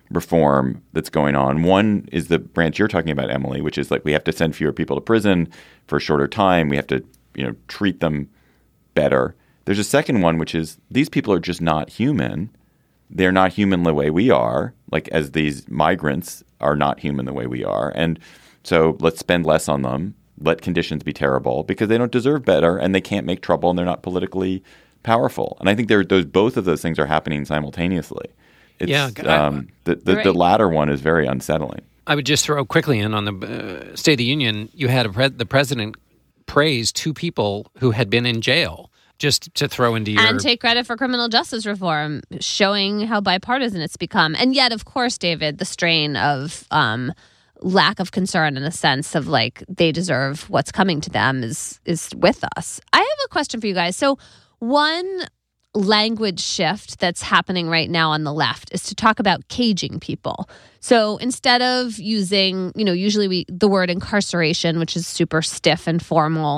reform that's going on. One is the branch you're talking about, Emily, which is like we have to send fewer people to prison for a shorter time. We have to, you know, treat them better. There's a second one, which is these people are just not human. They're not human the way we are, like as these migrants are not human the way we are. And so let's spend less on them. Let conditions be terrible because they don't deserve better and they can't make trouble and they're not politically powerful. And I think there, those both of those things are happening simultaneously. It's, yeah, um, the the, right. the latter one is very unsettling. I would just throw quickly in on the uh, State of the Union. You had a pre- the president praise two people who had been in jail. Just to throw into your... And take credit for criminal justice reform, showing how bipartisan it's become. And yet, of course, David, the strain of um, lack of concern in a sense of like they deserve what's coming to them is is with us. I have a question for you guys. So one language shift that's happening right now on the left is to talk about caging people. So instead of using, you know, usually we the word incarceration, which is super stiff and formal,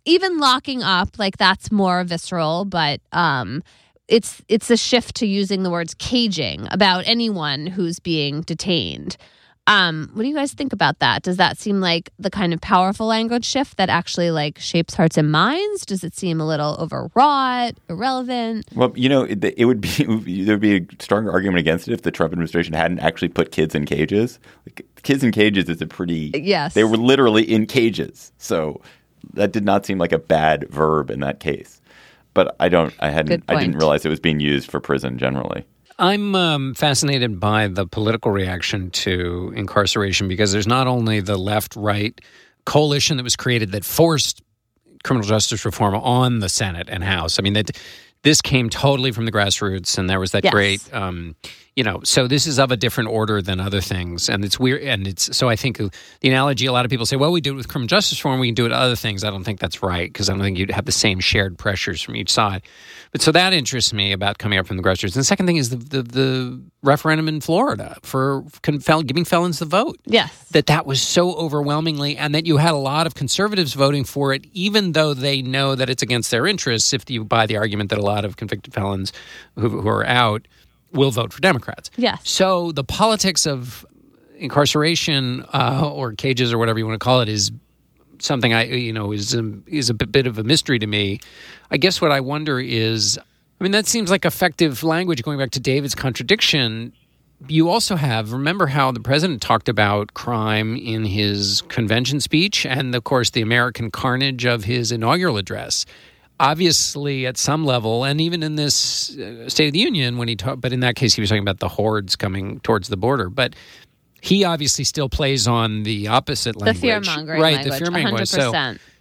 even locking up, like that's more visceral, but um, it's it's a shift to using the words caging about anyone who's being detained. Um, what do you guys think about that? Does that seem like the kind of powerful language shift that actually like shapes hearts and minds? Does it seem a little overwrought, irrelevant? Well, you know, it, it would be there would be a stronger argument against it if the Trump administration hadn't actually put kids in cages. Like, kids in cages is a pretty yes. They were literally in cages, so that did not seem like a bad verb in that case. But I don't, I hadn't, I didn't realize it was being used for prison generally. I'm um, fascinated by the political reaction to incarceration because there's not only the left-right coalition that was created that forced criminal justice reform on the Senate and House. I mean, that this came totally from the grassroots, and there was that yes. great, um, you know, so this is of a different order than other things. And it's weird. And it's so I think the analogy, a lot of people say, well, we do it with criminal justice reform, we can do it with other things. I don't think that's right because I don't think you'd have the same shared pressures from each side. But so that interests me about coming up from the grassroots. And the second thing is the the, the referendum in Florida for fel- giving felons the vote. Yes. That that was so overwhelmingly, and that you had a lot of conservatives voting for it, even though they know that it's against their interests, if you buy the argument that a lot of convicted felons who, who are out will vote for Democrats. Yes. So the politics of incarceration uh, or cages or whatever you want to call it is something I, you know, is a, is a bit of a mystery to me. I guess what I wonder is, I mean, that seems like effective language. Going back to David's contradiction, you also have, remember how the president talked about crime in his convention speech and, of course, the American carnage of his inaugural address. Obviously, at some level, and even in this uh, State of the Union, when he talked, but in that case, he was talking about the hordes coming towards the border. But he obviously still plays on the opposite language, the fear-mongering right? language, The fear-mongering language. So,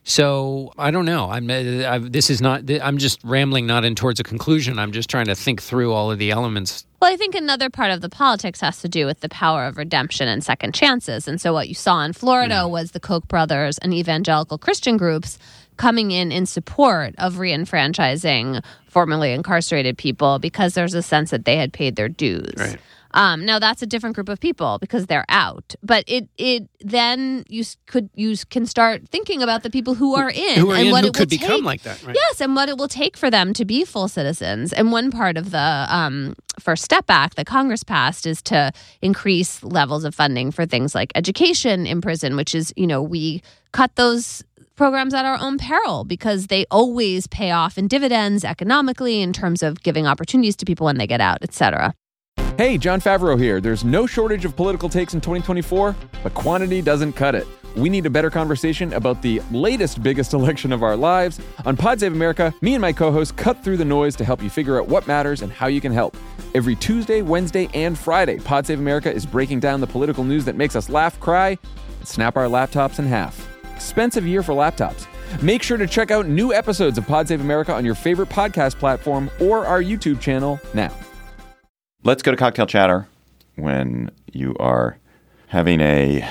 so I don't know. I'm. I, this is not. I'm just rambling, not in towards a conclusion. I'm just trying to think through all of the elements. Well, I think another part of the politics has to do with the power of redemption and second chances. And so what you saw in Florida mm. was the Koch brothers and evangelical Christian groups coming in in support of reenfranchising formerly incarcerated people because there's a sense that they had paid their dues. Right. Um, now that's a different group of people because they're out, but it it then you could you can start thinking about the people who are in who are and in, what who it could will become take, like that. Right. Yes, and what it will take for them to be full citizens. And one part of the um, First Step Act that Congress passed is to increase levels of funding for things like education in prison, which is, you know, we cut those programs at our own peril because they always pay off in dividends economically in terms of giving opportunities to people when they get out, et cetera. Hey, John Favreau here. There's no shortage of political takes in twenty twenty-four, but quantity doesn't cut it. We need a better conversation about the latest biggest election of our lives. On Pod Save America, me and my co-hosts cut through the noise to help you figure out what matters and how you can help. Every Tuesday, Wednesday, and Friday, Pod Save America is breaking down the political news that makes us laugh, cry, and snap our laptops in half. Expensive year for laptops. Make sure to check out new episodes of Pod Save America on your favorite podcast platform or our YouTube channel now. Let's go to cocktail chatter when you are having a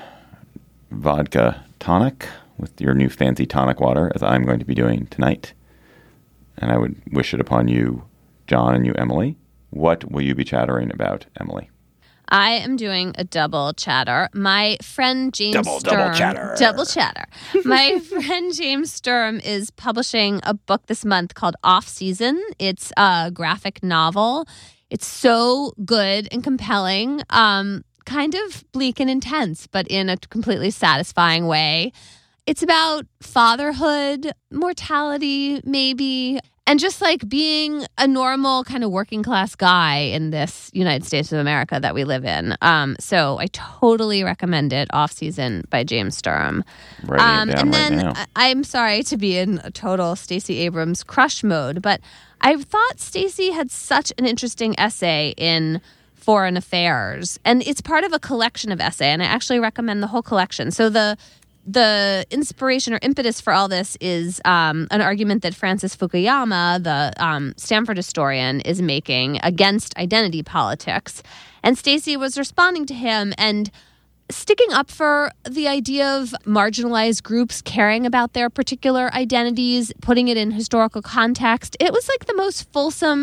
vodka tonic with your new fancy tonic water, as I'm going to be doing tonight. And I would wish it upon you, John, and you, Emily. What will you be chattering about, Emily? I am doing a double chatter. My friend James double, Sturm... Double chatter. Double chatter. My friend James Sturm is publishing a book this month called Off Season. It's a graphic novel. It's so good and compelling, um, kind of bleak and intense, but in a completely satisfying way. It's about fatherhood, mortality, maybe, and just like being a normal kind of working class guy in this United States of America that we live in. Um, so I totally recommend it, Off Season by James Sturm. Writing Um, it down and right then now. I- I'm sorry to be in a total Stacey Abrams crush mode, but I thought Stacey had such an interesting essay in Foreign Affairs, and it's part of a collection of essay, and I actually recommend the whole collection. So the the inspiration or impetus for all this is um, an argument that Francis Fukuyama, the um, Stanford historian, is making against identity politics, and Stacey was responding to him and sticking up for the idea of marginalized groups caring about their particular identities, putting it in historical context. It was like the most fulsome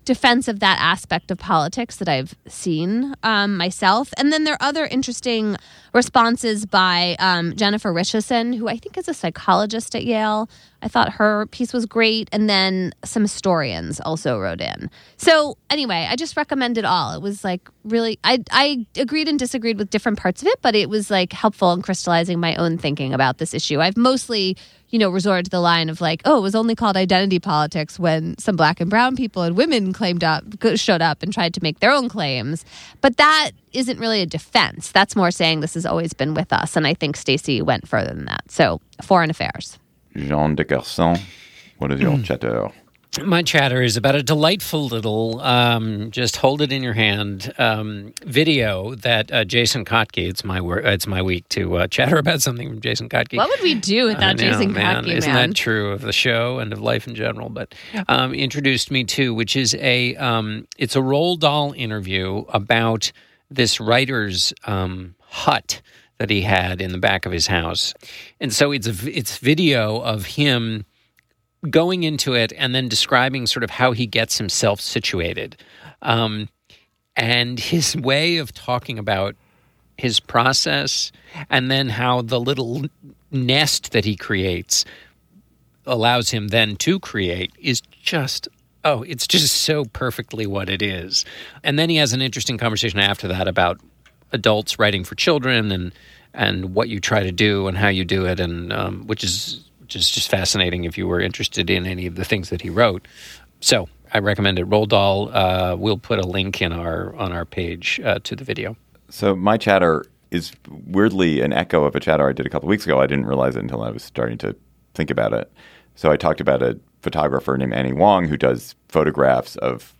defense of that aspect of politics that I've seen um, myself. And then there are other interesting responses by um, Jennifer Richardson, who I think is a psychologist at Yale. I thought her piece was great. And then some historians also wrote in. So anyway, I just recommend it all. It was like really, I, I agreed and disagreed with different parts of it, but it was like helpful in crystallizing my own thinking about this issue. I've mostly, you know, resorted to the line of like, oh, it was only called identity politics when some black and brown people and women claimed up, showed up and tried to make their own claims. But that isn't really a defense. That's more saying this has always been with us. And I think Stacey went further than that. So, foreign affairs. Jean de Garçon, what is your mm. chatter? My chatter is about a delightful little, um, just hold it in your hand, um, video that uh, Jason Kotke, it's my wor- it's my week to uh, chatter about something from Jason Kotke. What would we do without know, Jason man. Kotke, man? Isn't that true of the show and of life in general? But um, introduced me to, which is a, um, it's a Roald Dahl interview about this writer's um, hut that he had in the back of his house. And so it's a, it's video of him going into it and then describing sort of how he gets himself situated. Um, and his way of talking about his process and then how the little nest that he creates allows him then to create is just, oh, it's just so perfectly what it is. And then he has an interesting conversation after that about adults writing for children and and what you try to do and how you do it, and um, which is which is just fascinating if you were interested in any of the things that he wrote. So I recommend it. Roald Dahl. Uh, we'll put a link in our on our page uh, to the video. So my chatter is weirdly an echo of a chatter I did a couple of weeks ago. I didn't realize it until I was starting to think about it. So I talked about a photographer named Annie Wong who does photographs of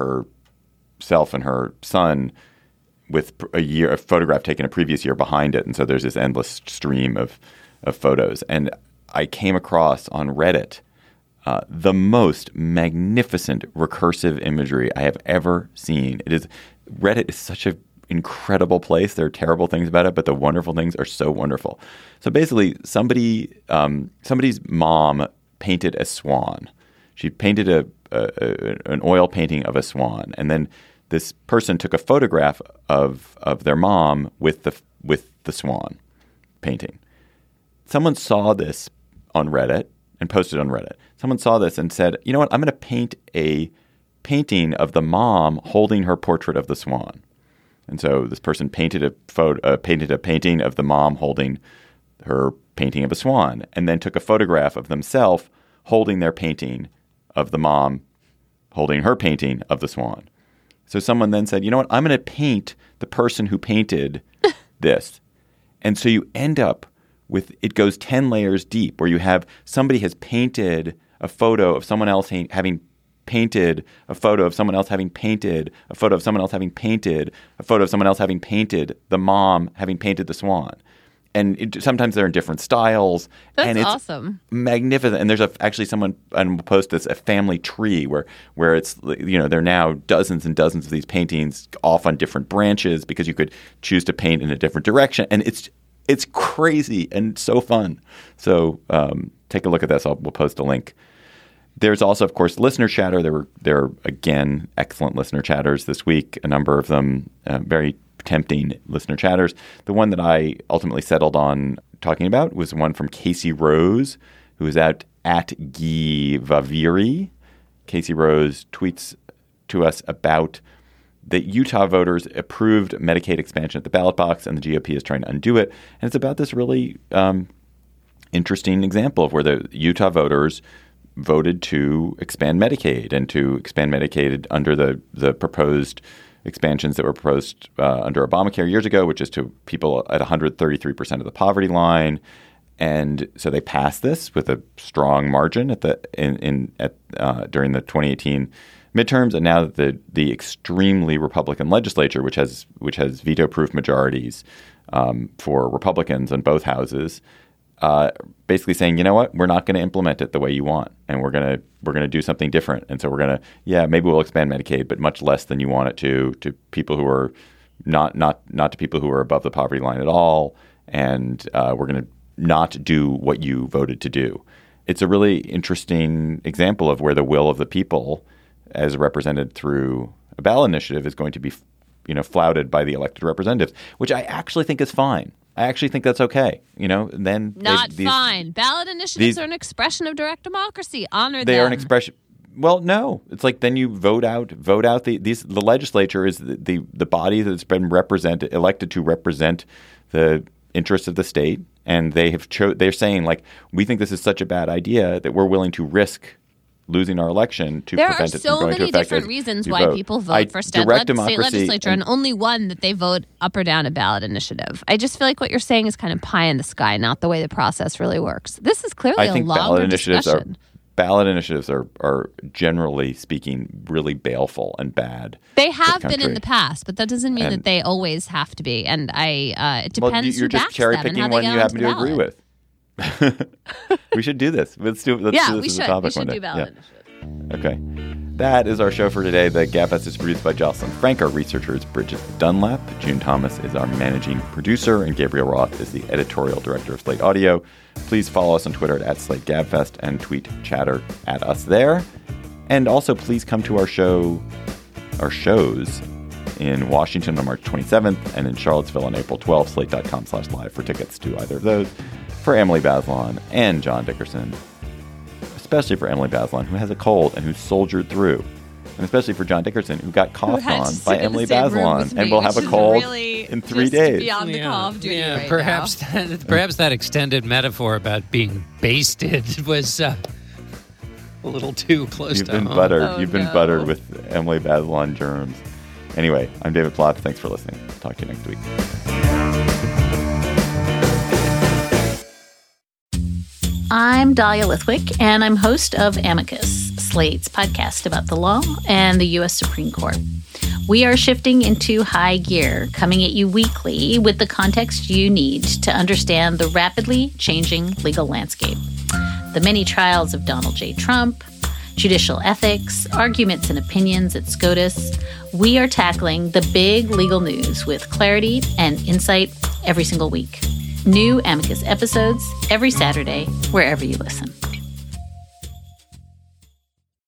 herself and her son with a year, a photograph taken a previous year behind it. And so there's this endless stream of, of photos. And I came across on Reddit uh, the most magnificent recursive imagery I have ever seen. It is Reddit is such an incredible place. There are terrible things about it, but the wonderful things are so wonderful. So basically, somebody um, somebody's mom painted a swan. She painted a, a, a an oil painting of a swan, and then this person took a photograph of of their mom with the with the swan painting. Someone saw this on Reddit and posted on Reddit. Someone saw this and said, "You know what? I'm going to paint a painting of the mom holding her portrait of the swan." And so this person painted a photo, uh, painted a painting of the mom holding her painting of a swan, and then took a photograph of themselves holding their painting of the mom holding her painting of the swan. So someone then said, you know what, I'm going to paint the person who painted this. And so you end up with, it goes ten layers deep, where you have somebody has painted a photo of someone else ha- having painted a photo of someone else having painted a photo of someone else having painted a photo of someone else having painted the mom having painted the swan. And it, sometimes they're in different styles. That's and it's awesome. Magnificent. And there's a, actually someone and will post this, a family tree where where it's, you know, there are now dozens and dozens of these paintings off on different branches because you could choose to paint in a different direction. And it's it's crazy and so fun. So um, take a look at this. I'll, we'll post a link. There's also, of course, listener chatter. There were there are, again, excellent listener chatters this week. A number of them uh, very tempting listener chatters. The one that I ultimately settled on talking about was one from Casey Rose, who is at, at Guy Vaviri. Casey Rose tweets to us about that Utah voters approved Medicaid expansion at the ballot box, and the G O P is trying to undo it. And it's about this really um, interesting example of where the Utah voters voted to expand Medicaid and to expand Medicaid under the, the proposed expansions that were proposed uh, under Obamacare years ago, which is to people at one hundred thirty-three percent of the poverty line. And so they passed this with a strong margin at the in, in at uh, during the twenty eighteen midterms. And now that the the extremely Republican legislature, which has which has veto-proof majorities um, for Republicans in both houses, uh, basically saying, you know what, we're not going to implement it the way you want, and we're gonna we're gonna do something different. And so we're gonna yeah maybe we'll expand Medicaid, but much less than you want it to to people who are not not not to people who are above the poverty line at all. And uh, we're gonna not do what you voted to do. It's a really interesting example of where the will of the people as represented through a ballot initiative, is going to be, you know, flouted by the elected representatives, which I actually think is fine. I actually think that's okay. You know, then Not they, these, fine. Ballot initiatives these, are an expression of direct democracy. Honor they them. are an expression. Well, no, it's like then you vote out, vote out the these. The legislature is the the, the body that's been represented, elected to represent the interests of the state, and they have cho- They're saying like, we think this is such a bad idea that we're willing to risk losing our election to there prevent are it so from going many to effect. different reasons you why vote. people vote I, for state, direct le- state democracy legislature, and, and only one that they vote up or down a ballot initiative. I just feel like what you're saying is kind of pie in the sky, not the way the process really works. This is clearly I think a longer ballot initiatives discussion. are. Ballot initiatives are, are generally speaking really baleful and bad. They have the been in the past, but that doesn't mean And- that they always have to be. And I, uh, it Well, depends you're who just backs cherry them and picking how they one get you happen onto to the agree ballot. with. We should do this. Let's do. Let's Yeah, do this we as should. a topic We should one day. do ballot Yeah. initiative. Okay. That is our show for today. The Gabfest is produced by Jocelyn Frank. Our researcher is Bridget Dunlap. June Thomas is our managing producer, and Gabriel Roth is the editorial director of Slate Audio. Please follow us on Twitter at Slate Gabfest and tweet chatter at us there. And also, please come to our show, our shows in Washington on March twenty-seventh and in Charlottesville on April twelfth. Slate.com slash live for tickets to either of those. For Emily Bazelon and John Dickerson. Especially for Emily Bazelon, who has a cold and who soldiered through. And especially for John Dickerson, who got coughed had to on sit by in the Emily same room Bazelon with and me, will have a which is cold really in three just days. beyond the call of duty yeah, right perhaps now. that, perhaps that extended metaphor about being basted was uh, a little too close You've to been home. buttered. Oh, You've been no. buttered with Emily Bazelon germs. Anyway, I'm David Plotz. Thanks for listening. Talk to you next week. I'm Dahlia Lithwick, and I'm host of Amicus, Slate's podcast about the law and the U S Supreme Court. We are shifting into high gear, coming at you weekly with the context you need to understand the rapidly changing legal landscape. The many trials of Donald J. Trump, judicial ethics, arguments and opinions at SCOTUS. We are tackling the big legal news with clarity and insight every single week. New Amicus episodes every Saturday, wherever you listen.